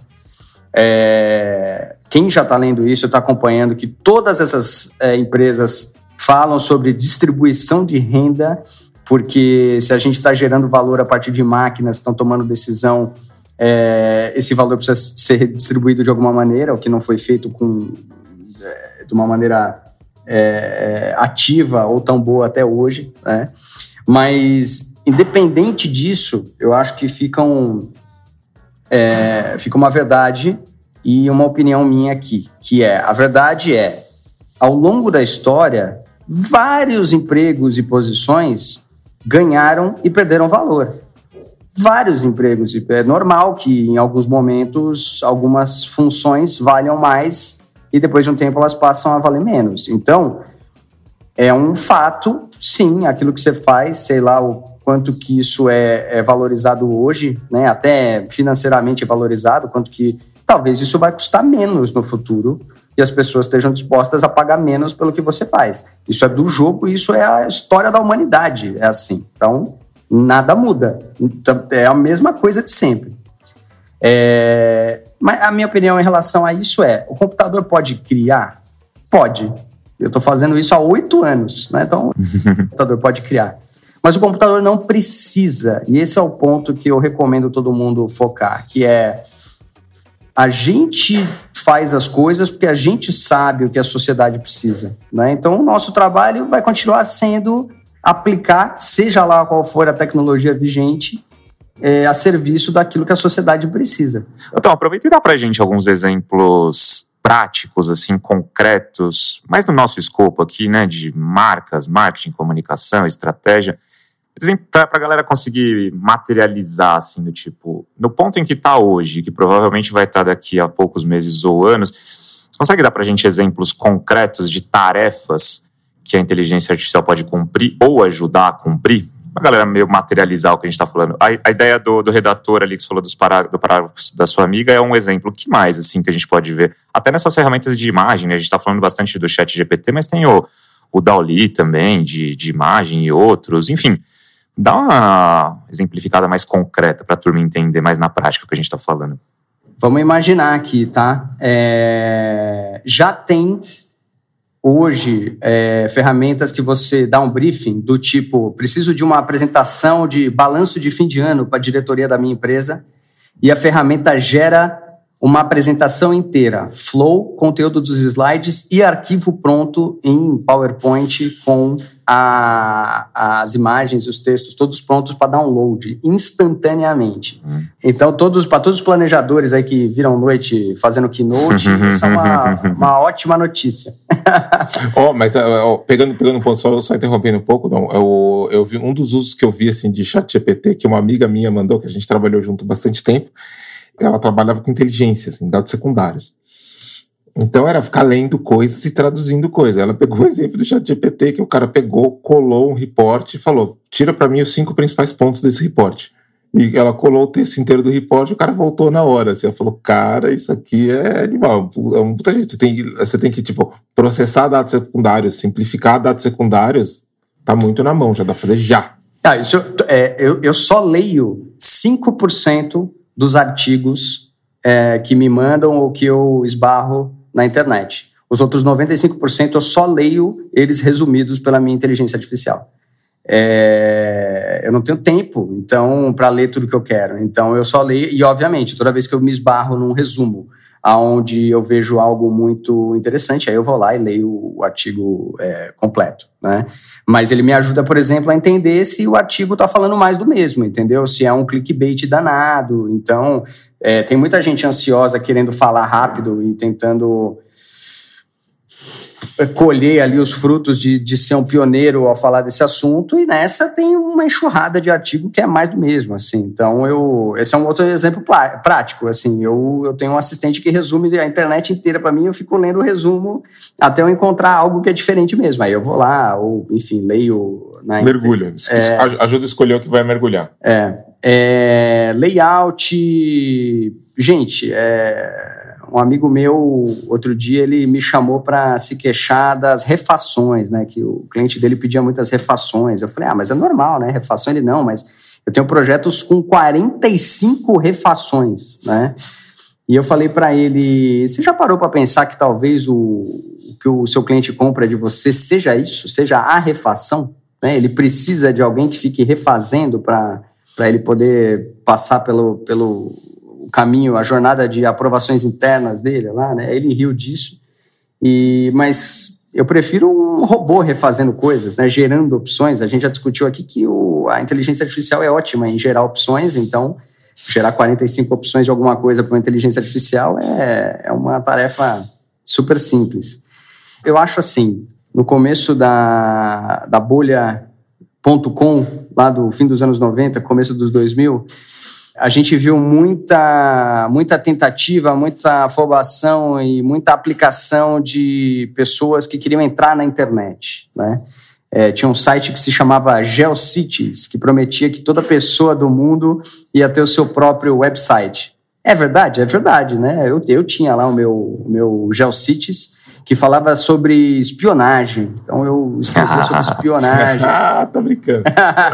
Quem já está lendo isso, está acompanhando que todas essas empresas falam sobre distribuição de renda, porque se a gente está gerando valor a partir de máquinas, estão tomando decisão, esse valor precisa ser distribuído de alguma maneira, o que não foi feito de uma maneira ativa ou tão boa até hoje, né? Mas, independente disso, eu acho que fica uma verdade e uma opinião minha aqui, que a verdade ao longo da história, vários empregos e posições ganharam e perderam valor. Vários empregos. É normal que, em alguns momentos, algumas funções valham mais e depois de um tempo elas passam a valer menos. Então, é um fato, sim, aquilo que você faz, sei lá o quanto que isso é valorizado hoje, né? Até financeiramente é valorizado, quanto que talvez isso vai custar menos no futuro e as pessoas estejam dispostas a pagar menos pelo que você faz. Isso é do jogo e isso é a história da humanidade, é assim. Então, nada muda. Então, é a mesma coisa de sempre. Mas a minha opinião em relação a isso o computador pode criar? Pode. Eu estou fazendo isso há 8 anos, né? Então, o computador pode criar. Mas o computador não precisa, e esse é o ponto que eu recomendo todo mundo focar, que a gente faz as coisas porque a gente sabe o que a sociedade precisa, né? Então, o nosso trabalho vai continuar sendo aplicar, seja lá qual for a tecnologia vigente, a serviço daquilo que a sociedade precisa. Então, aproveita e dá pra gente alguns exemplos práticos, assim, concretos, mais no nosso escopo aqui, né, de marcas, marketing, comunicação, estratégia, para a galera conseguir materializar, assim, do tipo, no ponto em que está hoje, que provavelmente vai estar daqui a poucos meses ou anos, você consegue dar para a gente exemplos concretos de tarefas que a inteligência artificial pode cumprir ou ajudar a cumprir? A galera meio materializar o que a gente está falando. A ideia do redator ali que você falou do parágrafo da sua amiga é um exemplo. O que mais, assim, que a gente pode ver? Até nessas ferramentas de imagem, né? A gente está falando bastante do ChatGPT, mas tem o DALL-E também, de imagem e outros. Enfim, dá uma exemplificada mais concreta para a turma entender mais na prática o que a gente está falando. Vamos imaginar aqui, tá? Já tem hoje ferramentas que você dá um briefing do tipo, preciso de uma apresentação de balanço de fim de ano para a diretoria da minha empresa, e a ferramenta gera uma apresentação inteira, flow, conteúdo dos slides e arquivo pronto em PowerPoint com as imagens e os textos todos prontos para download instantaneamente. Então, para todos os planejadores aí que viram noite fazendo keynote, isso é uma ótima notícia. Pegando um ponto, só interrompendo um pouco, eu vi um dos usos que eu vi assim, de ChatGPT, que uma amiga minha mandou, que a gente trabalhou junto bastante tempo. Ela trabalhava com inteligência, assim, dados secundários. Então era ficar lendo coisas e traduzindo coisas. Ela pegou o exemplo do ChatGPT, que o cara pegou, colou um report e falou, tira para mim os 5 principais pontos desse report. E ela colou o texto inteiro do report e o cara voltou na hora. Assim, ela falou, cara, isso aqui é animal. Você tem que tipo, processar dados secundários, simplificar dados secundários, tá muito na mão, já dá pra fazer já. Eu só leio 5% dos artigos que me mandam ou que eu esbarro na internet. Os outros 95% eu só leio eles resumidos pela minha inteligência artificial. Eu não tenho tempo, então, para ler tudo que eu quero. Então, eu só leio, e obviamente, toda vez que eu me esbarro num resumo, onde eu vejo algo muito interessante, aí eu vou lá e leio o artigo completo, né? Mas ele me ajuda, por exemplo, a entender se o artigo está falando mais do mesmo, entendeu? Se é um clickbait danado. Então, tem muita gente ansiosa querendo falar rápido e tentando colher ali os frutos de ser um pioneiro ao falar desse assunto, e nessa tem uma enxurrada de artigo que é mais do mesmo, assim. Então, esse é um outro exemplo prático, assim. Eu tenho um assistente que resume a internet inteira para mim, eu fico lendo o resumo até eu encontrar algo que é diferente mesmo. Aí eu vou lá, ou, enfim, leio... Mergulha. Ajuda a escolher o que vai mergulhar. Layout... Gente, um amigo meu, outro dia, ele me chamou para se queixar das refações, né? Que o cliente dele pedia muitas refações. Eu falei, mas é normal, né? Refação ele não, mas eu tenho projetos com 45 refações, né? E eu falei para ele, você já parou para pensar que talvez o que o seu cliente compra de você seja isso? Seja a refação? Né? Ele precisa de alguém que fique refazendo para ele poder passar pelo caminho, a jornada de aprovações internas dele lá, né? Ele riu disso, mas eu prefiro um robô refazendo coisas, né? Gerando opções. A gente já discutiu aqui que a inteligência artificial é ótima em gerar opções, então gerar 45 opções de alguma coisa para uma inteligência artificial é uma tarefa super simples. Eu acho assim, no começo da bolha.com, lá do fim dos anos 90, começo dos 2000, a gente viu muita tentativa, muita afobação e muita aplicação de pessoas que queriam entrar na internet, né? Tinha um site que se chamava GeoCities, que prometia que toda pessoa do mundo ia ter o seu próprio website. É verdade, né? Eu tinha lá o meu GeoCities, que falava sobre espionagem. Então, eu escrevi sobre espionagem. Tá brincando.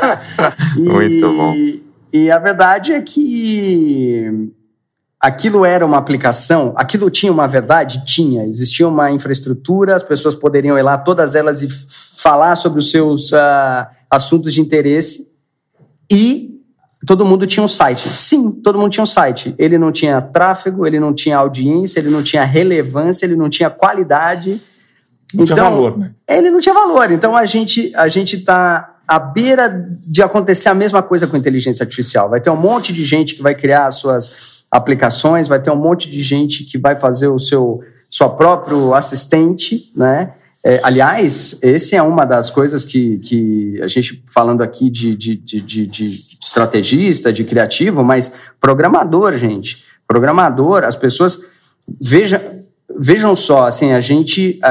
Muito bom. E a verdade é que aquilo era uma aplicação, aquilo tinha uma verdade? Tinha. Existia uma infraestrutura, as pessoas poderiam ir lá, todas elas, e falar sobre os seus assuntos de interesse, e todo mundo tinha um site. Sim, todo mundo tinha um site. Ele não tinha tráfego, ele não tinha audiência, ele não tinha relevância, ele não tinha qualidade. Não tinha valor, né? Ele não tinha valor. Então, a gente está à beira de acontecer a mesma coisa com inteligência artificial. Vai ter um monte de gente que vai criar as suas aplicações, vai ter um monte de gente que vai fazer sua próprio assistente, né? Aliás, esse é uma das coisas que a gente, falando aqui de estrategista, de criativo, mas programador, gente. Programador, as pessoas... Vejam só, assim, a gente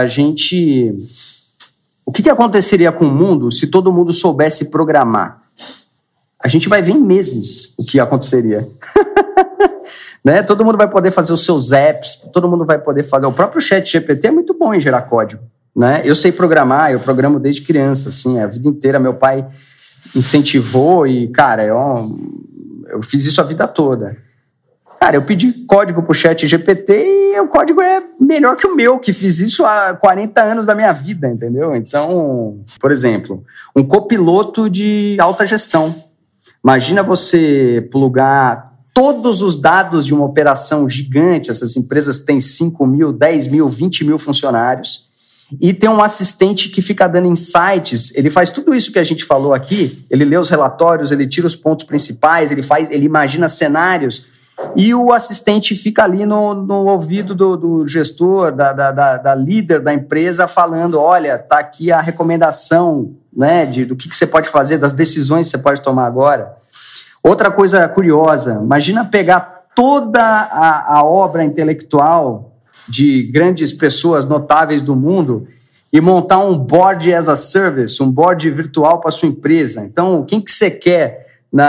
o que aconteceria com o mundo se todo mundo soubesse programar? A gente vai ver em meses o que aconteceria. Né? Todo mundo vai poder fazer os seus apps, todo mundo vai poder fazer... O próprio ChatGPT é muito bom em gerar código. Né? Eu sei programar, eu programo desde criança, assim, a vida inteira. Meu pai incentivou e, cara, eu fiz isso a vida toda. Cara, eu pedi código pro ChatGPT e o código é melhor que o meu, que fiz isso há 40 anos da minha vida, entendeu? Então, por exemplo, um copiloto de alta gestão. Imagina você plugar todos os dados de uma operação gigante, essas empresas que têm 5 mil, 10 mil, 20 mil funcionários, e tem um assistente que fica dando insights, ele faz tudo isso que a gente falou aqui, ele lê os relatórios, ele tira os pontos principais, ele imagina cenários, e o assistente fica ali no ouvido do gestor, da líder da empresa, falando, olha, está aqui a recomendação, né, do que você pode fazer, das decisões que você pode tomar agora. Outra coisa curiosa, imagina pegar toda a obra intelectual de grandes pessoas notáveis do mundo e montar um board as a service, um board virtual para sua empresa. Então, quem que você quer?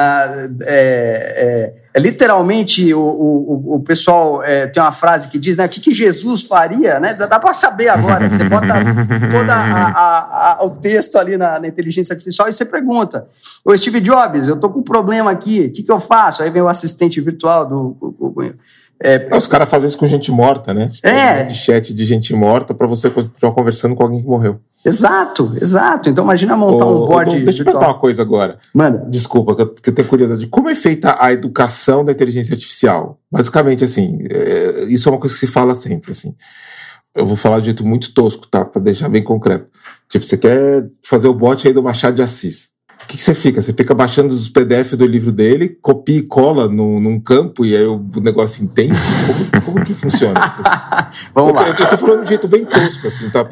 Literalmente, o pessoal tem uma frase que diz, né, o que Jesus faria? Né? Dá para saber agora. Você bota todo o texto ali na inteligência artificial e você pergunta, ô Steve Jobs, eu estou com um problema aqui, o que eu faço? Aí vem o assistente virtual os caras fazem isso com gente morta, né? De chat de gente morta para você continuar conversando com alguém que morreu. Exato. Então imagina montar um board virtual. Deixa eu perguntar uma coisa agora. Manda. Desculpa, que eu tenho curiosidade. Como é feita a educação da inteligência artificial? Basicamente, assim, isso é uma coisa que se fala sempre, assim. Eu vou falar de jeito muito tosco, tá? Para deixar bem concreto. Tipo, você quer fazer o bot aí do Machado de Assis. O que você fica? Você fica baixando os PDF do livro dele, copia e cola num campo e aí o negócio entende? Como que funciona? Vamos lá. Eu tô falando de um jeito bem tosco, assim, tá?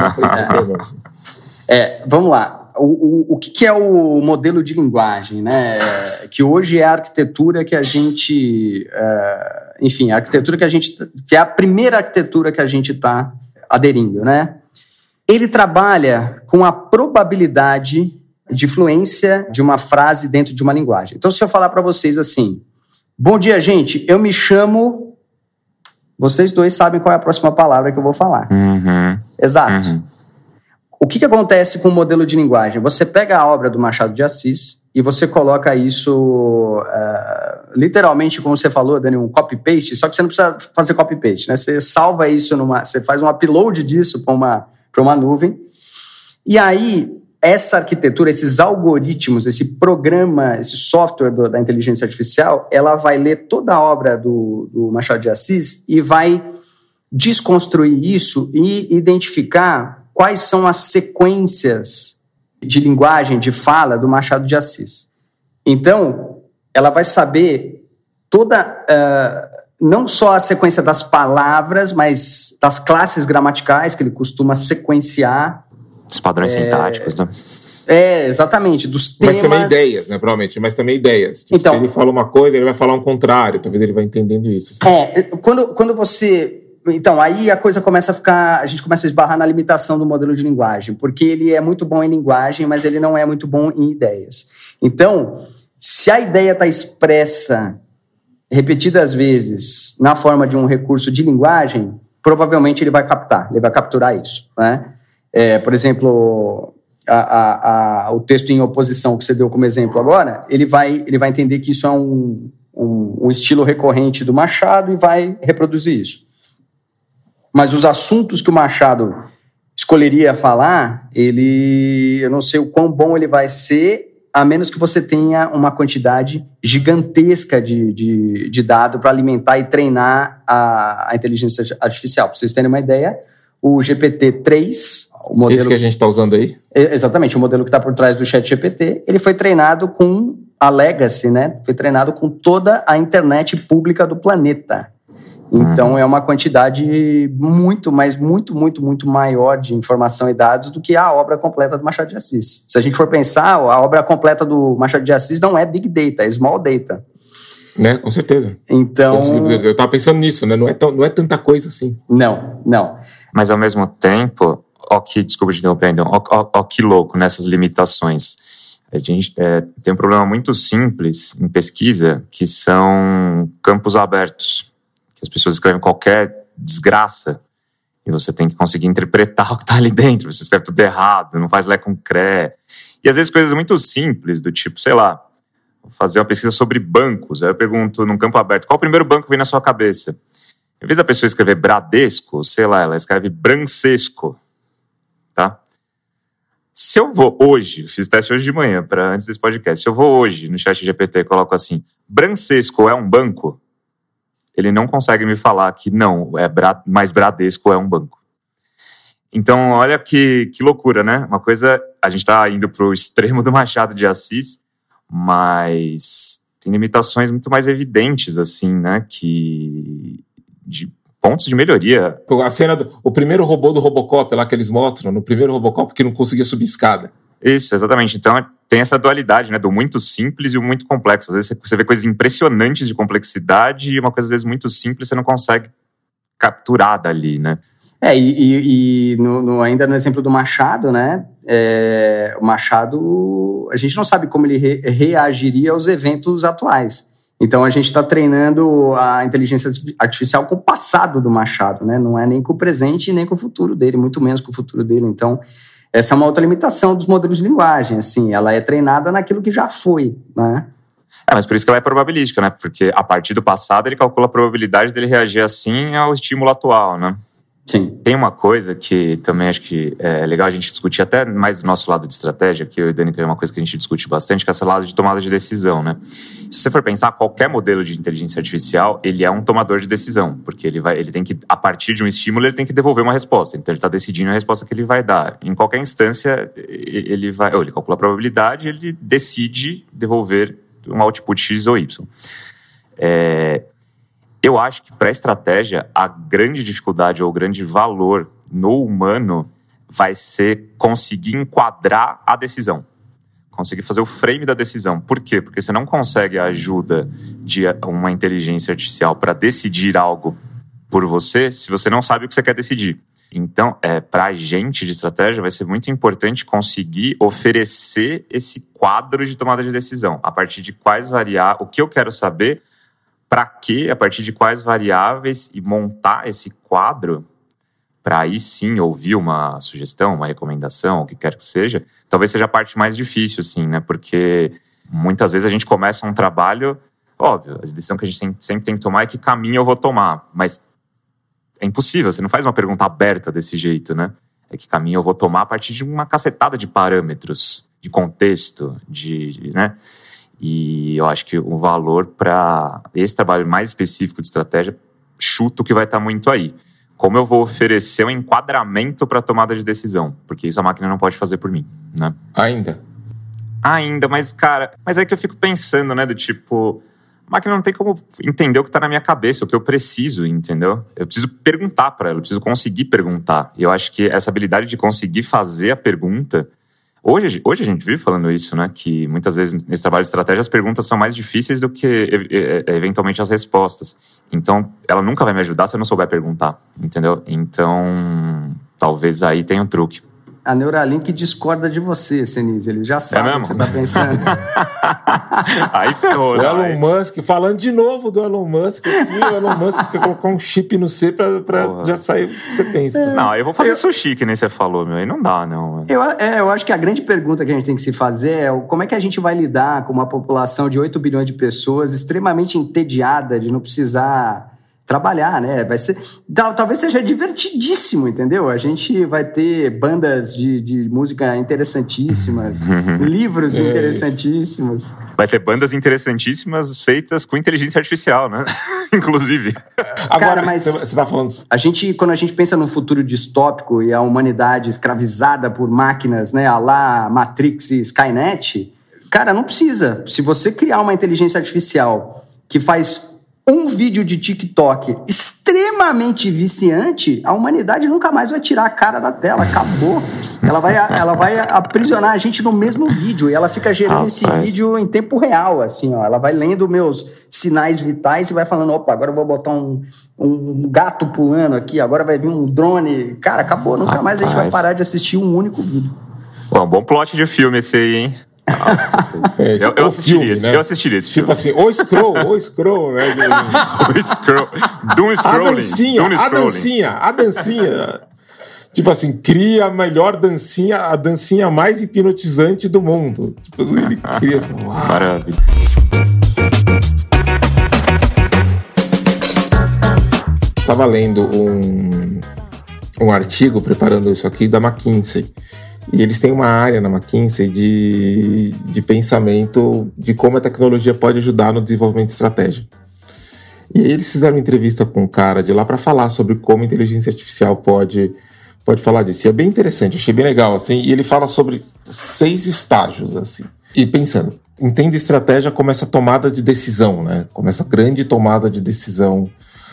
Vamos lá. O que é o modelo de linguagem, né? Que hoje é a arquitetura que a gente... enfim, a arquitetura que é a primeira arquitetura que a gente está aderindo, né? Ele trabalha com a probabilidade de fluência de uma frase dentro de uma linguagem. Então, se eu falar para vocês assim, bom dia, gente, eu me chamo... Vocês dois sabem qual é a próxima palavra que eu vou falar. Uhum. Exato. Uhum. O que acontece com o modelo de linguagem? Você pega a obra do Machado de Assis e você coloca isso, literalmente, como você falou, Dani, um copy-paste, só que você não precisa fazer copy-paste, né? Você salva isso, você faz um upload disso para uma nuvem, e aí essa arquitetura, esses algoritmos, esse programa, esse software da inteligência artificial, ela vai ler toda a obra do Machado de Assis e vai desconstruir isso e identificar quais são as sequências de linguagem, de fala do Machado de Assis. Então, ela vai saber toda, não só a sequência das palavras, mas das classes gramaticais que ele costuma sequenciar. Os padrões sintáticos, né? Exatamente, dos temas... Mas também ideias, né, provavelmente, Tipo, então, se ele fala uma coisa, ele vai falar um contrário, talvez ele vai entendendo isso. Assim. Quando você... Então, aí a coisa começa a ficar... A gente começa a esbarrar na limitação do modelo de linguagem, porque ele é muito bom em linguagem, mas ele não é muito bom em ideias. Então, se a ideia está expressa repetidas vezes na forma de um recurso de linguagem, provavelmente ele vai capturar isso, né? Por exemplo, o texto em oposição que você deu como exemplo agora, ele vai entender que isso é um estilo recorrente do Machado e vai reproduzir isso. Mas os assuntos que o Machado escolheria falar, eu não sei o quão bom ele vai ser, a menos que você tenha uma quantidade gigantesca de dado para alimentar e treinar a inteligência artificial. Para vocês terem uma ideia, o GPT-3, o modelo... Esse que a gente está usando aí? Exatamente, o modelo que está por trás do ChatGPT, ele foi treinado com a Legacy, né? Foi treinado com toda a internet pública do planeta. Então, é uma quantidade muito, mas muito, muito, muito maior de informação e dados do que a obra completa do Machado de Assis. Se a gente for pensar, a obra completa do Machado de Assis não é Big Data, é Small Data. Né, com certeza. Então... Eu estava pensando nisso, né? Não é tanta coisa assim. Não. Mas, ao mesmo tempo, desculpa te interrompendo, que louco nessas limitações. A gente tem um problema muito simples em pesquisa, que são campos abertos. As pessoas escrevem qualquer desgraça e você tem que conseguir interpretar o que está ali dentro. Você escreve tudo errado, não faz lé com cré. E às vezes coisas muito simples, do tipo, sei lá, vou fazer uma pesquisa sobre bancos. Aí eu pergunto, num campo aberto, qual o primeiro banco que vem na sua cabeça? Em vez da pessoa escrever Bradesco, sei lá, ela escreve Brancesco, tá? Se eu vou hoje, fiz teste hoje de manhã, antes desse podcast, se eu vou hoje no ChatGPT e coloco assim, Brancesco é um banco? Ele não consegue me falar que não, mas Bradesco é um banco. Então, olha que loucura, né? Uma coisa, a gente está indo para o extremo do Machado de Assis, mas tem limitações muito mais evidentes, assim, né? De pontos de melhoria. A cena o primeiro robô do Robocop, lá que eles mostram, no primeiro Robocop, que não conseguia subir escada. Isso, exatamente. Então, tem essa dualidade, né? Do muito simples e o muito complexo. Às vezes você vê coisas impressionantes de complexidade e uma coisa, às vezes, muito simples você não consegue capturar dali, né? Ainda no exemplo do Machado, né? O Machado, a gente não sabe como ele reagiria aos eventos atuais. Então, a gente está treinando a inteligência artificial com o passado do Machado, né? Não é nem com o presente nem com o futuro dele, muito menos com o futuro dele. Então, essa é uma outra limitação dos modelos de linguagem, assim, ela é treinada naquilo que já foi, né? Mas por isso que ela é probabilística, né? Porque a partir do passado ele calcula a probabilidade dele reagir assim ao estímulo atual, né? Sim. Tem uma coisa que também acho que é legal a gente discutir até mais do nosso lado de estratégia, que eu e o Dani, que é uma coisa que a gente discute bastante, que é esse lado de tomada de decisão, né? Se você for pensar, qualquer modelo de inteligência artificial, ele é um tomador de decisão, porque ele tem que, a partir de um estímulo, ele tem que devolver uma resposta. Então ele está decidindo a resposta que ele vai dar. Em qualquer instância, ele calcula a probabilidade, ele decide devolver um output X ou Y. Eu acho que para a estratégia, a grande dificuldade ou o grande valor no humano vai ser conseguir enquadrar a decisão. Conseguir fazer o frame da decisão. Por quê? Porque você não consegue a ajuda de uma inteligência artificial para decidir algo por você se você não sabe o que você quer decidir. Então, para a gente de estratégia, vai ser muito importante conseguir oferecer esse quadro de tomada de decisão. A partir de quais variáveis, o que eu quero saber, para quê, a partir de quais variáveis, e montar esse quadro para aí sim ouvir uma sugestão, uma recomendação, o que quer que seja, talvez seja a parte mais difícil, assim, né? Porque muitas vezes a gente começa um trabalho, óbvio, a decisão que a gente sempre tem que tomar é que caminho eu vou tomar, mas é impossível, você não faz uma pergunta aberta desse jeito, né? É que caminho eu vou tomar a partir de uma cacetada de parâmetros, de contexto, né? E eu acho que o valor para esse trabalho mais específico de estratégia, chuto que vai estar muito aí. Como eu vou oferecer um enquadramento para a tomada de decisão? Porque isso a máquina não pode fazer por mim, né? Ainda, mas cara... Mas é que eu fico pensando, né? Do tipo... A máquina não tem como entender o que está na minha cabeça, o que eu preciso, entendeu? Eu preciso perguntar para ela, eu preciso conseguir perguntar. E eu acho que essa habilidade de conseguir fazer a pergunta... Hoje a gente vive falando isso, né? Que muitas vezes nesse trabalho de estratégia as perguntas são mais difíceis do que eventualmente as respostas. Então, ela nunca vai me ajudar se eu não souber perguntar, entendeu? Então, talvez aí tenha um truque. A Neuralink discorda de você, Senise. Ele já sabe o que você está pensando. Aí ferrou, né? O Elon Musk, falando de novo do Elon Musk aqui, o Elon Musk quer colocar um chip no C pra já sair o que você pensa. Não, eu vou fazer sushi, que nem você falou, meu. Aí não dá, não. Eu acho que a grande pergunta que a gente tem que se fazer é como é que a gente vai lidar com uma população de 8 bilhões de pessoas extremamente entediada de não precisar trabalhar, né? Vai ser, talvez seja divertidíssimo, entendeu? A gente vai ter bandas de música interessantíssimas, livros interessantíssimos. Vai ter bandas interessantíssimas feitas com inteligência artificial, né? Inclusive. Agora, mas você tá falando... Quando a gente pensa num futuro distópico e a humanidade escravizada por máquinas, né? A lá Matrix e Skynet, cara, não precisa. Se você criar uma inteligência artificial que faz um vídeo de TikTok extremamente viciante, a humanidade nunca mais vai tirar a cara da tela, acabou. Ela vai aprisionar a gente no mesmo vídeo e ela fica gerando esse vídeo em tempo real, assim, ó. Ela vai lendo meus sinais vitais e vai falando, opa, agora eu vou botar um gato pulando aqui, agora vai vir um drone. Cara, acabou, nunca mais a gente vai parar de assistir um único vídeo. Bom, bom plot de filme esse aí, hein? Eu assistiria esse filme. Tipo assim, o scroll, né? O scroll. Doom scrolling. A dancinha. Tipo assim, cria a melhor dancinha, a dancinha mais hipnotizante do mundo. Tipo assim, ele cria... Maravilha. Tava lendo um artigo, preparando isso aqui, da McKinsey. E eles têm uma área na McKinsey de pensamento de como a tecnologia pode ajudar no desenvolvimento de estratégia. E aí eles fizeram uma entrevista com um cara de lá para falar sobre como a inteligência artificial pode falar disso. E é bem interessante, achei bem legal, assim. E ele fala sobre 6 estágios, assim. E pensando, entende estratégia como essa tomada de decisão, né? Como essa grande tomada de decisão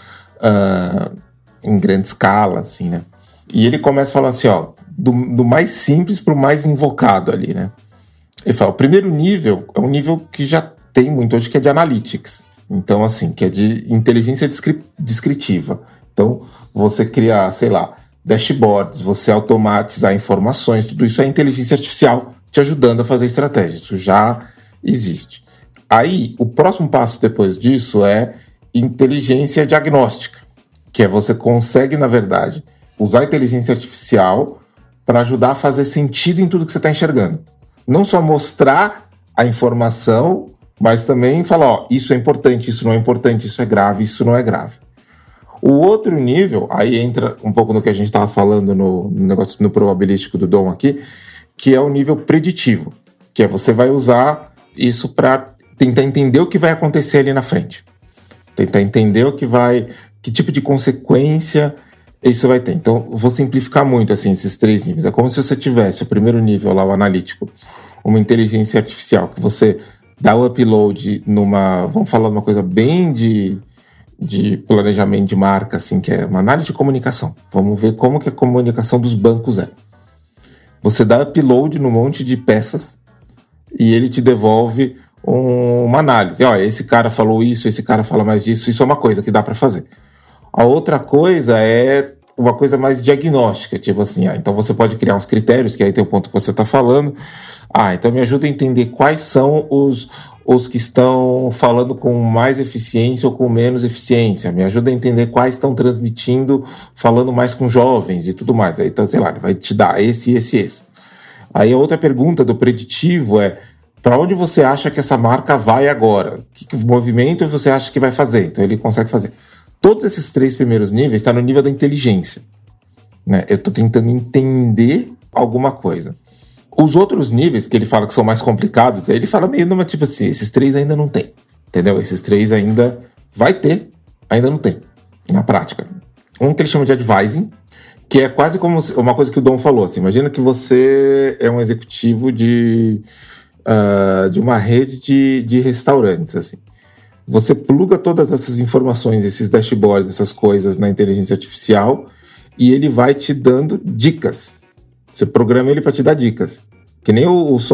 em grande escala, assim, né? E ele começa falando assim, ó, do mais simples para o mais invocado ali, né? Ele fala, o primeiro nível é um nível que já tem muito hoje, que é de analytics. Então, assim, que é de inteligência descritiva. Então, você criar, sei lá, dashboards, você automatizar informações, tudo isso é inteligência artificial te ajudando a fazer estratégia. Isso já existe. Aí, o próximo passo depois disso é inteligência diagnóstica, que é você consegue, na verdade, usar a inteligência artificial para ajudar a fazer sentido em tudo que você está enxergando. Não só mostrar a informação, mas também falar, ó, isso é importante, isso não é importante, isso é grave, isso não é grave. O outro nível, aí entra um pouco no que a gente estava falando no negócio no probabilístico do Dom aqui, que é o nível preditivo, que é você vai usar isso para tentar entender o que vai acontecer ali na frente. Tentar entender que tipo de consequência isso vai ter. Então, vou simplificar muito assim, esses 3 níveis. É como se você tivesse o primeiro nível lá, o analítico, uma inteligência artificial, que você dá o upload vamos falar de uma coisa bem de planejamento de marca, assim, que é uma análise de comunicação. Vamos ver como que a comunicação dos bancos é. Você dá upload num monte de peças e ele te devolve uma análise. Ó, esse cara falou isso, esse cara fala mais disso, isso é uma coisa que dá para fazer. A outra coisa é uma coisa mais diagnóstica, tipo assim, então você pode criar uns critérios, que aí tem o ponto que você está falando. Então me ajuda a entender quais são os que estão falando com mais eficiência ou com menos eficiência. Me ajuda a entender quais estão transmitindo, falando mais com jovens e tudo mais. Aí, sei lá, ele vai te dar esse. Aí a outra pergunta do preditivo é, para onde você acha que essa marca vai agora? Que movimento você acha que vai fazer? Então ele consegue fazer. Todos esses 3 primeiros níveis estão no nível da inteligência, né? Eu estou tentando entender alguma coisa. Os outros níveis que ele fala que são mais complicados, ele fala meio numa tipo assim, esses 3 ainda não tem, entendeu? Esses 3 ainda vai ter, ainda não tem, na prática. Um que ele chama de advising, que é quase como uma coisa que o Dom falou, assim, imagina que você é um executivo de uma rede de restaurantes, assim. Você pluga todas essas informações, esses dashboards, essas coisas na inteligência artificial e ele vai te dando dicas. Você programa ele para te dar dicas. Que nem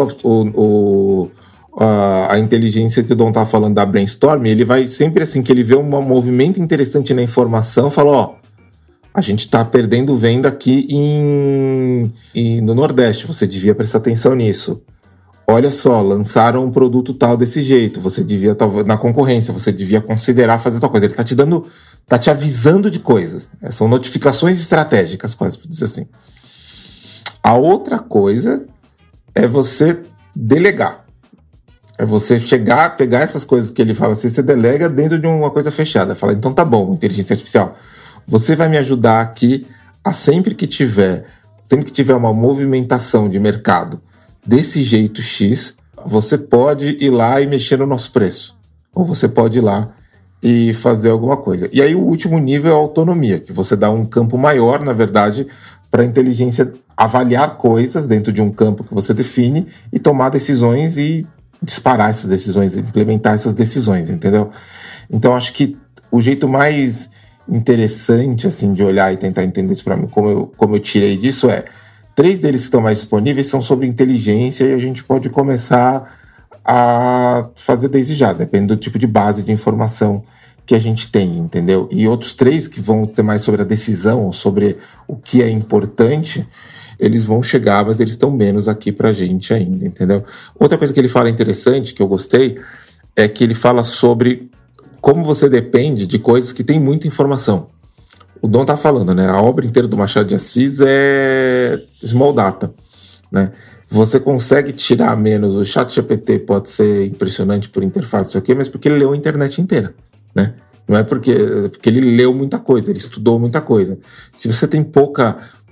a inteligência que o Dom tá falando da Brainstorm, ele vai sempre assim, que ele vê um movimento interessante na informação, fala, ó, a gente tá perdendo venda aqui no Nordeste, você devia prestar atenção nisso. Olha só, lançaram um produto tal desse jeito, você devia, na concorrência, você devia considerar fazer tal coisa. Ele tá te avisando de coisas. São notificações estratégicas, quase por dizer assim. A outra coisa é você delegar. É você chegar, pegar essas coisas que ele fala assim, você delega dentro de uma coisa fechada. Fala, então tá bom, inteligência artificial, você vai me ajudar aqui a sempre que tiver uma movimentação de mercado desse jeito X, você pode ir lá e mexer no nosso preço. Ou você pode ir lá e fazer alguma coisa. E aí o último nível é a autonomia, que você dá um campo maior, na verdade, para a inteligência avaliar coisas dentro de um campo que você define e tomar decisões e disparar essas decisões, implementar essas decisões, entendeu? Então acho que o jeito mais interessante assim, de olhar e tentar entender isso para mim, como eu tirei disso 3 deles que estão mais disponíveis são sobre inteligência e a gente pode começar a fazer desde já, depende do tipo de base de informação que a gente tem, entendeu? E outros 3 que vão ter mais sobre a decisão, sobre o que é importante, eles vão chegar, mas eles estão menos aqui pra gente ainda, entendeu? Outra coisa que ele fala interessante, que eu gostei, é que ele fala sobre como você depende de coisas que têm muita informação. O Dom tá falando, né? A obra inteira do Machado de Assis é small data, né? Você consegue tirar menos. O ChatGPT pode ser impressionante por interface, isso aqui, mas porque ele leu a internet inteira, né? Não é porque ele leu muita coisa, ele estudou muita coisa. Se você tem pouca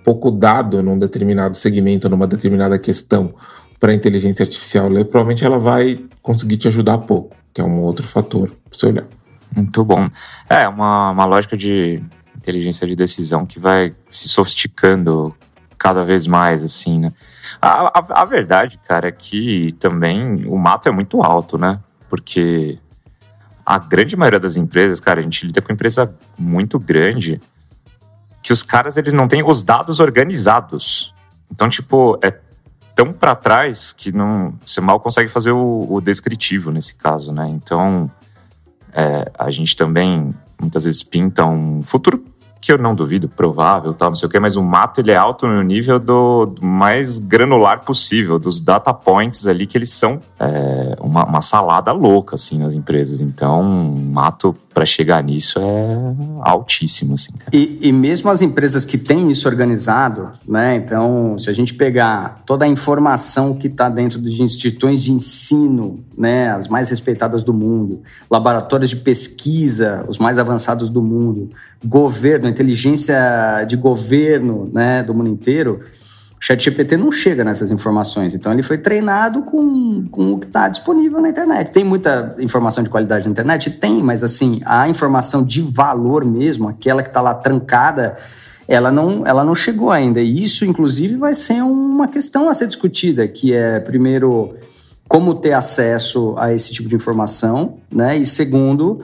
pouco dado num determinado segmento, numa determinada questão para a inteligência artificial ler, provavelmente ela vai conseguir te ajudar pouco, que é um outro fator para você olhar. Muito bom. É uma lógica de inteligência de decisão que vai se sofisticando cada vez mais, assim, né? A verdade, cara, é que também o mato é muito alto, né? Porque a grande maioria das empresas, cara, a gente lida com empresa muito grande, que os caras, eles não têm os dados organizados. Então, tipo, é tão pra trás que você mal consegue fazer o descritivo nesse caso, né? Então, a gente também muitas vezes pinta um futuro que eu não duvido, provável, tal, não sei o quê, mas o mato, ele é alto no nível do mais granular possível, dos data points ali, que eles são uma salada louca, assim, nas empresas. Então, o mato, para chegar nisso, é altíssimo, assim, cara. E mesmo as empresas que têm isso organizado, né, então, se a gente pegar toda a informação que está dentro de instituições de ensino, né, as mais respeitadas do mundo, laboratórios de pesquisa, os mais avançados do mundo, governo, inteligência de governo, né, do mundo inteiro, o ChatGPT não chega nessas informações. Então, ele foi treinado com o que está disponível na internet. Tem muita informação de qualidade na internet? Tem, mas assim, a informação de valor mesmo, aquela que está lá trancada, ela não chegou ainda. E isso, inclusive, vai ser uma questão a ser discutida, que é, primeiro, como ter acesso a esse tipo de informação, né? E segundo,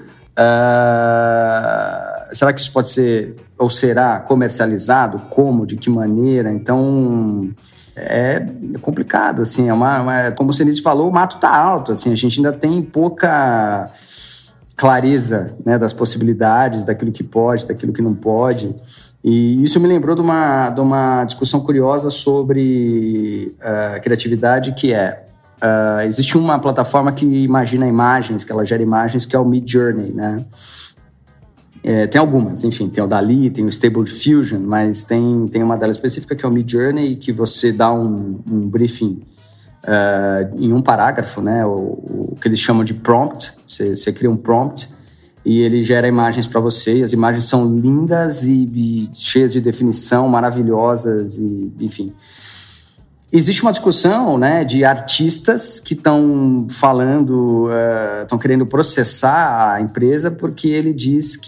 será que isso pode ser ou será comercializado? Como? De que maneira? Então, é complicado, assim, como o Senise falou, o mato está alto, assim, a gente ainda tem pouca clareza, né, das possibilidades, daquilo que pode, daquilo que não pode, e isso me lembrou de uma discussão curiosa sobre criatividade, que existe uma plataforma que imagina imagens, que ela gera imagens, que é o Midjourney, né? Tem algumas, enfim, tem o DALL-E, tem o Stable Diffusion, mas tem uma delas específica que é o Midjourney, que você dá um briefing em um parágrafo, né, o que eles chamam de prompt, você cria um prompt e ele gera imagens para você, e as imagens são lindas e cheias de definição, maravilhosas, e enfim. Existe uma discussão, né, de artistas que estão falando, estão querendo processar a empresa porque eles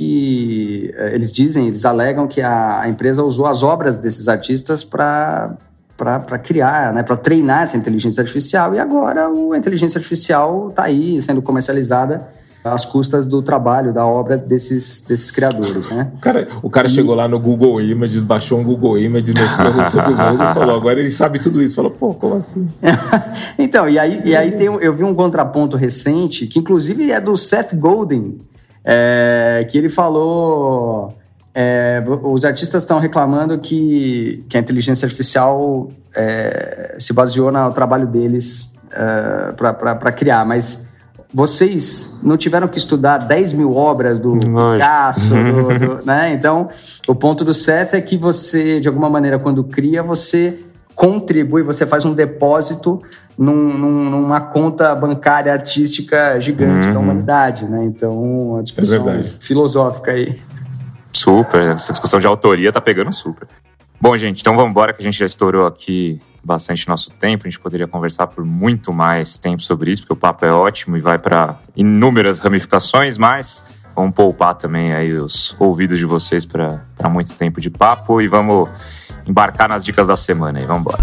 alegam que a empresa usou as obras desses artistas para criar, né, para treinar essa inteligência artificial, e agora a inteligência artificial está aí sendo comercializada às custas do trabalho, da obra desses criadores, né? O cara chegou lá no Google Images, baixou um Google Images, mostrou todo mundo e falou, agora ele sabe tudo isso. Falou, pô, como assim? Então, e aí eu vi um contraponto recente, que inclusive é do Seth Godin, que ele falou... os artistas estão reclamando que a inteligência artificial se baseou no trabalho deles para criar, mas vocês não tiveram que estudar 10 mil obras do Picasso, né? Então, o ponto do Seth é que você, de alguma maneira, quando cria, você contribui, você faz um depósito numa conta bancária artística gigante da humanidade, né? Então, uma discussão filosófica aí. Super, essa discussão de autoria tá pegando super. Bom, gente, então vamos embora, que a gente já estourou aqui bastante nosso tempo. A gente poderia conversar por muito mais tempo sobre isso, porque o papo é ótimo e vai para inúmeras ramificações, mas vamos poupar também aí os ouvidos de vocês para muito tempo de papo, e vamos embarcar nas dicas da semana aí. Vamos embora.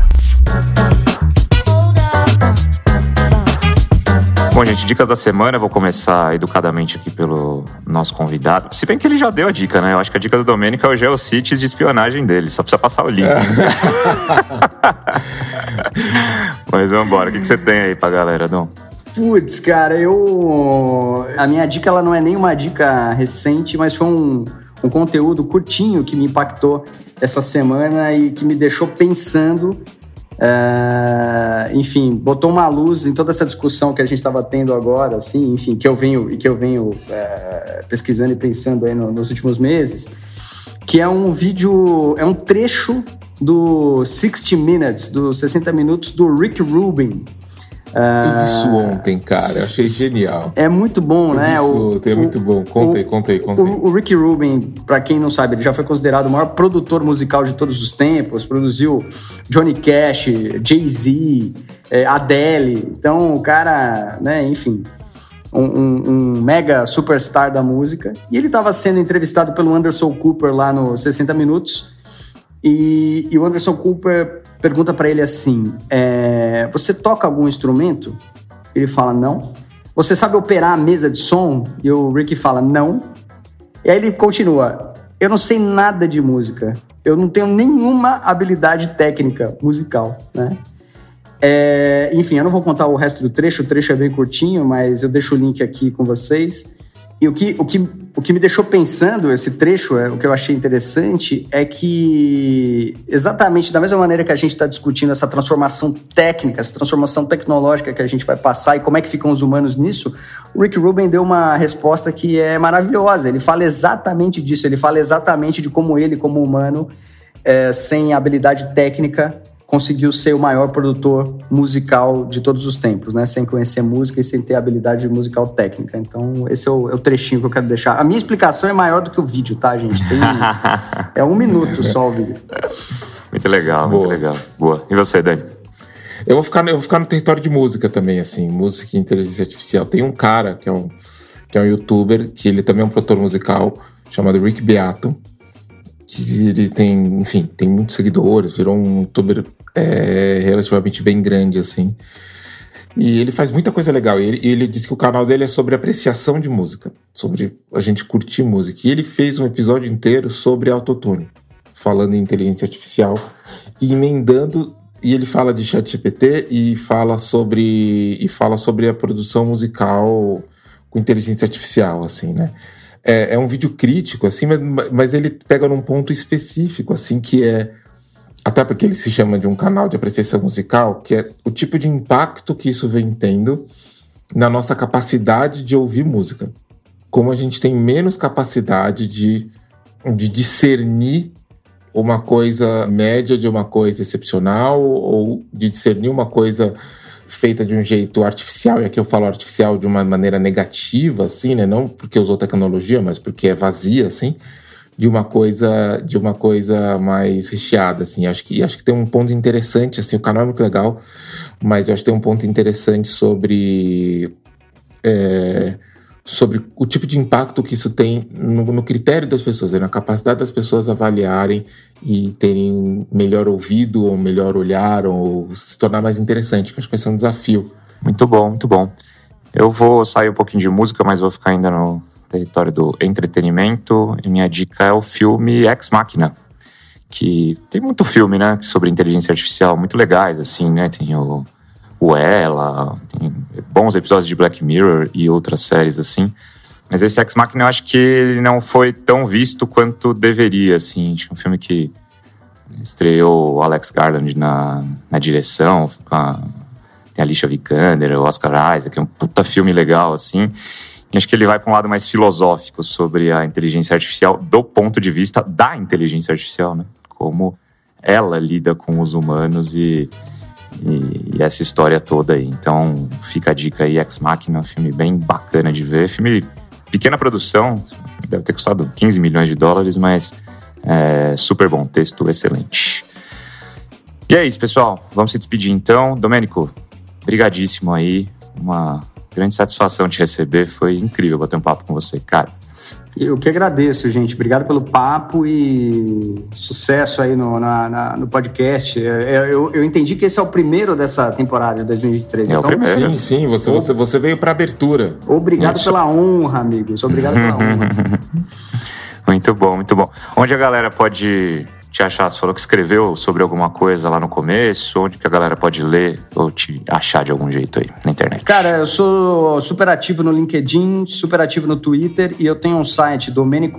Bom, gente, dicas da semana, eu vou começar educadamente aqui pelo nosso convidado. Se bem que ele já deu a dica, né? Eu acho que a dica do Domênico é o GeoCities de espionagem dele, só precisa passar o link. Mas vamos embora, o que você tem aí pra galera, Dom? Putz, cara, a minha dica, ela não é nem uma dica recente, mas foi um conteúdo curtinho que me impactou essa semana e que me deixou pensando... enfim, botou uma luz em toda essa discussão que a gente estava tendo agora, assim, enfim, que eu venho pesquisando e pensando aí nos últimos meses, que é um vídeo, é um trecho do 60 Minutes, dos 60 Minutos do Rick Rubin, Eu vi isso ontem, cara. Eu achei genial. É muito bom, né? É muito bom. Conta aí. O Rick Rubin, pra quem não sabe, ele já foi considerado o maior produtor musical de todos os tempos. Produziu Johnny Cash, Jay-Z, Adele. Então, o cara, né, enfim, um mega superstar da música. E ele estava sendo entrevistado pelo Anderson Cooper lá no 60 Minutos. E o Anderson Cooper pergunta para ele assim, você toca algum instrumento? Ele fala, não. Você sabe operar a mesa de som? E o Rick fala, não. E aí ele continua, eu não sei nada de música. Eu não tenho nenhuma habilidade técnica musical, né? Enfim, eu não vou contar o resto do trecho, o trecho é bem curtinho, mas eu deixo o link aqui com vocês. E o que me deixou pensando, esse trecho, o que eu achei interessante, é que exatamente da mesma maneira que a gente está discutindo essa transformação técnica, essa transformação tecnológica que a gente vai passar e como é que ficam os humanos nisso, o Rick Rubin deu uma resposta que é maravilhosa. Ele fala exatamente disso, ele fala exatamente de como ele, como humano, sem habilidade técnica, conseguiu ser o maior produtor musical de todos os tempos, né? Sem conhecer música e sem ter habilidade musical técnica. Então, esse é o trechinho que eu quero deixar. A minha explicação é maior do que o vídeo, tá, gente? É 1 minuto só o vídeo. Muito legal, muito legal. Boa. E você, Dani? Eu vou ficar no território de música também, assim, música e inteligência artificial. Tem um cara que é um youtuber, que ele também é um produtor musical, chamado Rick Beato, que ele tem, enfim, tem muitos seguidores, virou um youtuber relativamente bem grande, assim. E ele faz muita coisa legal. E ele diz que o canal dele é sobre apreciação de música, sobre a gente curtir música. E ele fez um episódio inteiro sobre autotune, falando em inteligência artificial e emendando. E ele fala de ChatGPT e fala sobre a produção musical com inteligência artificial, assim, né? É um vídeo crítico, assim, mas ele pega num ponto específico, assim, que é... Até porque ele se chama de um canal de apreciação musical, que é o tipo de impacto que isso vem tendo na nossa capacidade de ouvir música. Como a gente tem menos capacidade de discernir uma coisa média de uma coisa excepcional, ou de discernir uma coisa feita de um jeito artificial, e aqui eu falo artificial de uma maneira negativa, assim, né? Não porque usou tecnologia, mas porque é vazia, assim, de uma coisa mais recheada, assim. Acho que tem um ponto interessante, assim, o canal é muito legal, mas eu acho que tem um ponto interessante sobre o tipo de impacto que isso tem no critério das pessoas, na capacidade das pessoas avaliarem e terem melhor ouvido, ou melhor olhar, ou se tornar mais interessante, que acho que vai ser um desafio. Muito bom, muito bom. Eu vou sair um pouquinho de música, mas vou ficar ainda no território do entretenimento, e minha dica é o filme Ex Machina, que tem muito filme, né, sobre inteligência artificial, muito legais, assim, né, tem o Ela, tem bons episódios de Black Mirror e outras séries, assim, mas esse Ex Machina eu acho que ele não foi tão visto quanto deveria, assim. Tinha um filme que estreou o Alex Garland na direção, tem a Alicia Vikander, o Oscar Isaac, é um puta filme legal, assim. E acho que ele vai para um lado mais filosófico sobre a inteligência artificial do ponto de vista da inteligência artificial, né? Como ela lida com os humanos e essa história toda aí. Então fica a dica aí, Ex Machina, um filme bem bacana de ver. Filme pequena produção, deve ter custado 15 milhões de dólares, mas super bom, texto excelente. E é isso, pessoal. Vamos se despedir então. Domênico, brigadíssimo aí. Uma grande satisfação te receber. Foi incrível bater um papo com você, cara. Eu que agradeço, gente. Obrigado pelo papo e sucesso aí no podcast. Eu entendi que esse é o primeiro dessa temporada de 2023. Então, o primeiro. Sim. Você veio para abertura. Obrigado pela honra, amigos. Obrigado pela honra. Muito bom, muito bom. Onde a galera pode te achar? Você falou que escreveu sobre alguma coisa lá no começo. Onde que a galera pode ler ou te achar de algum jeito aí na internet? Cara, eu sou super ativo no LinkedIn, super ativo no Twitter, e eu tenho um site,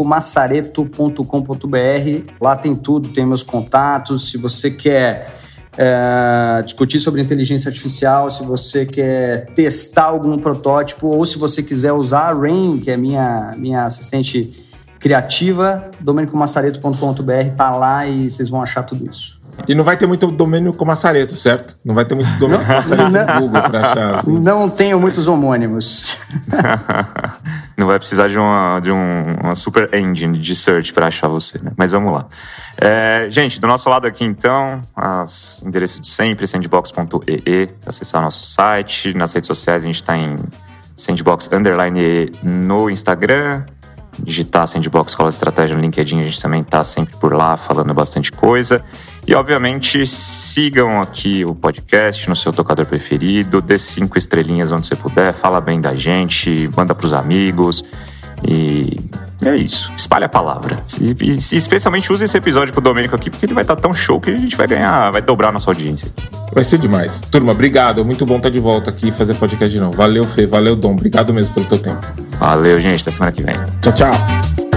domenicomassareto.com.br. Lá tem tudo, tem meus contatos. Se você quer discutir sobre inteligência artificial, se você quer testar algum protótipo, ou se você quiser usar a Rain, que é minha assistente criativa, domenicomassareto.com.br, tá lá e vocês vão achar tudo isso. E não vai ter muito Domênico Massareto, certo? Não vai ter muito Domênico Massareto no Google pra achar. Assim. Não tenho muitos homônimos. Não vai precisar de uma super engine de search para achar você, né? Mas vamos lá. Gente, do nosso lado aqui, então, os endereços de sempre, sandbox.ee, acessar nosso site. Nas redes sociais, a gente está em sandbox_ee no Instagram. Digitar Sandbox Escola de Estratégia no LinkedIn, a gente também está sempre por lá falando bastante coisa. E, obviamente, sigam aqui o podcast no seu tocador preferido, dê 5 estrelinhas onde você puder, fala bem da gente, manda pros amigos e é isso. Espalhe a palavra. E especialmente use esse episódio com o Domênico aqui, porque ele vai estar tão show que a gente vai dobrar a nossa audiência. Vai ser demais. Turma, obrigado. Muito bom estar de volta aqui e fazer podcast de novo. Valeu, Fê. Valeu, Dom. Obrigado mesmo pelo teu tempo. Valeu, gente. Até semana que vem. Tchau, tchau.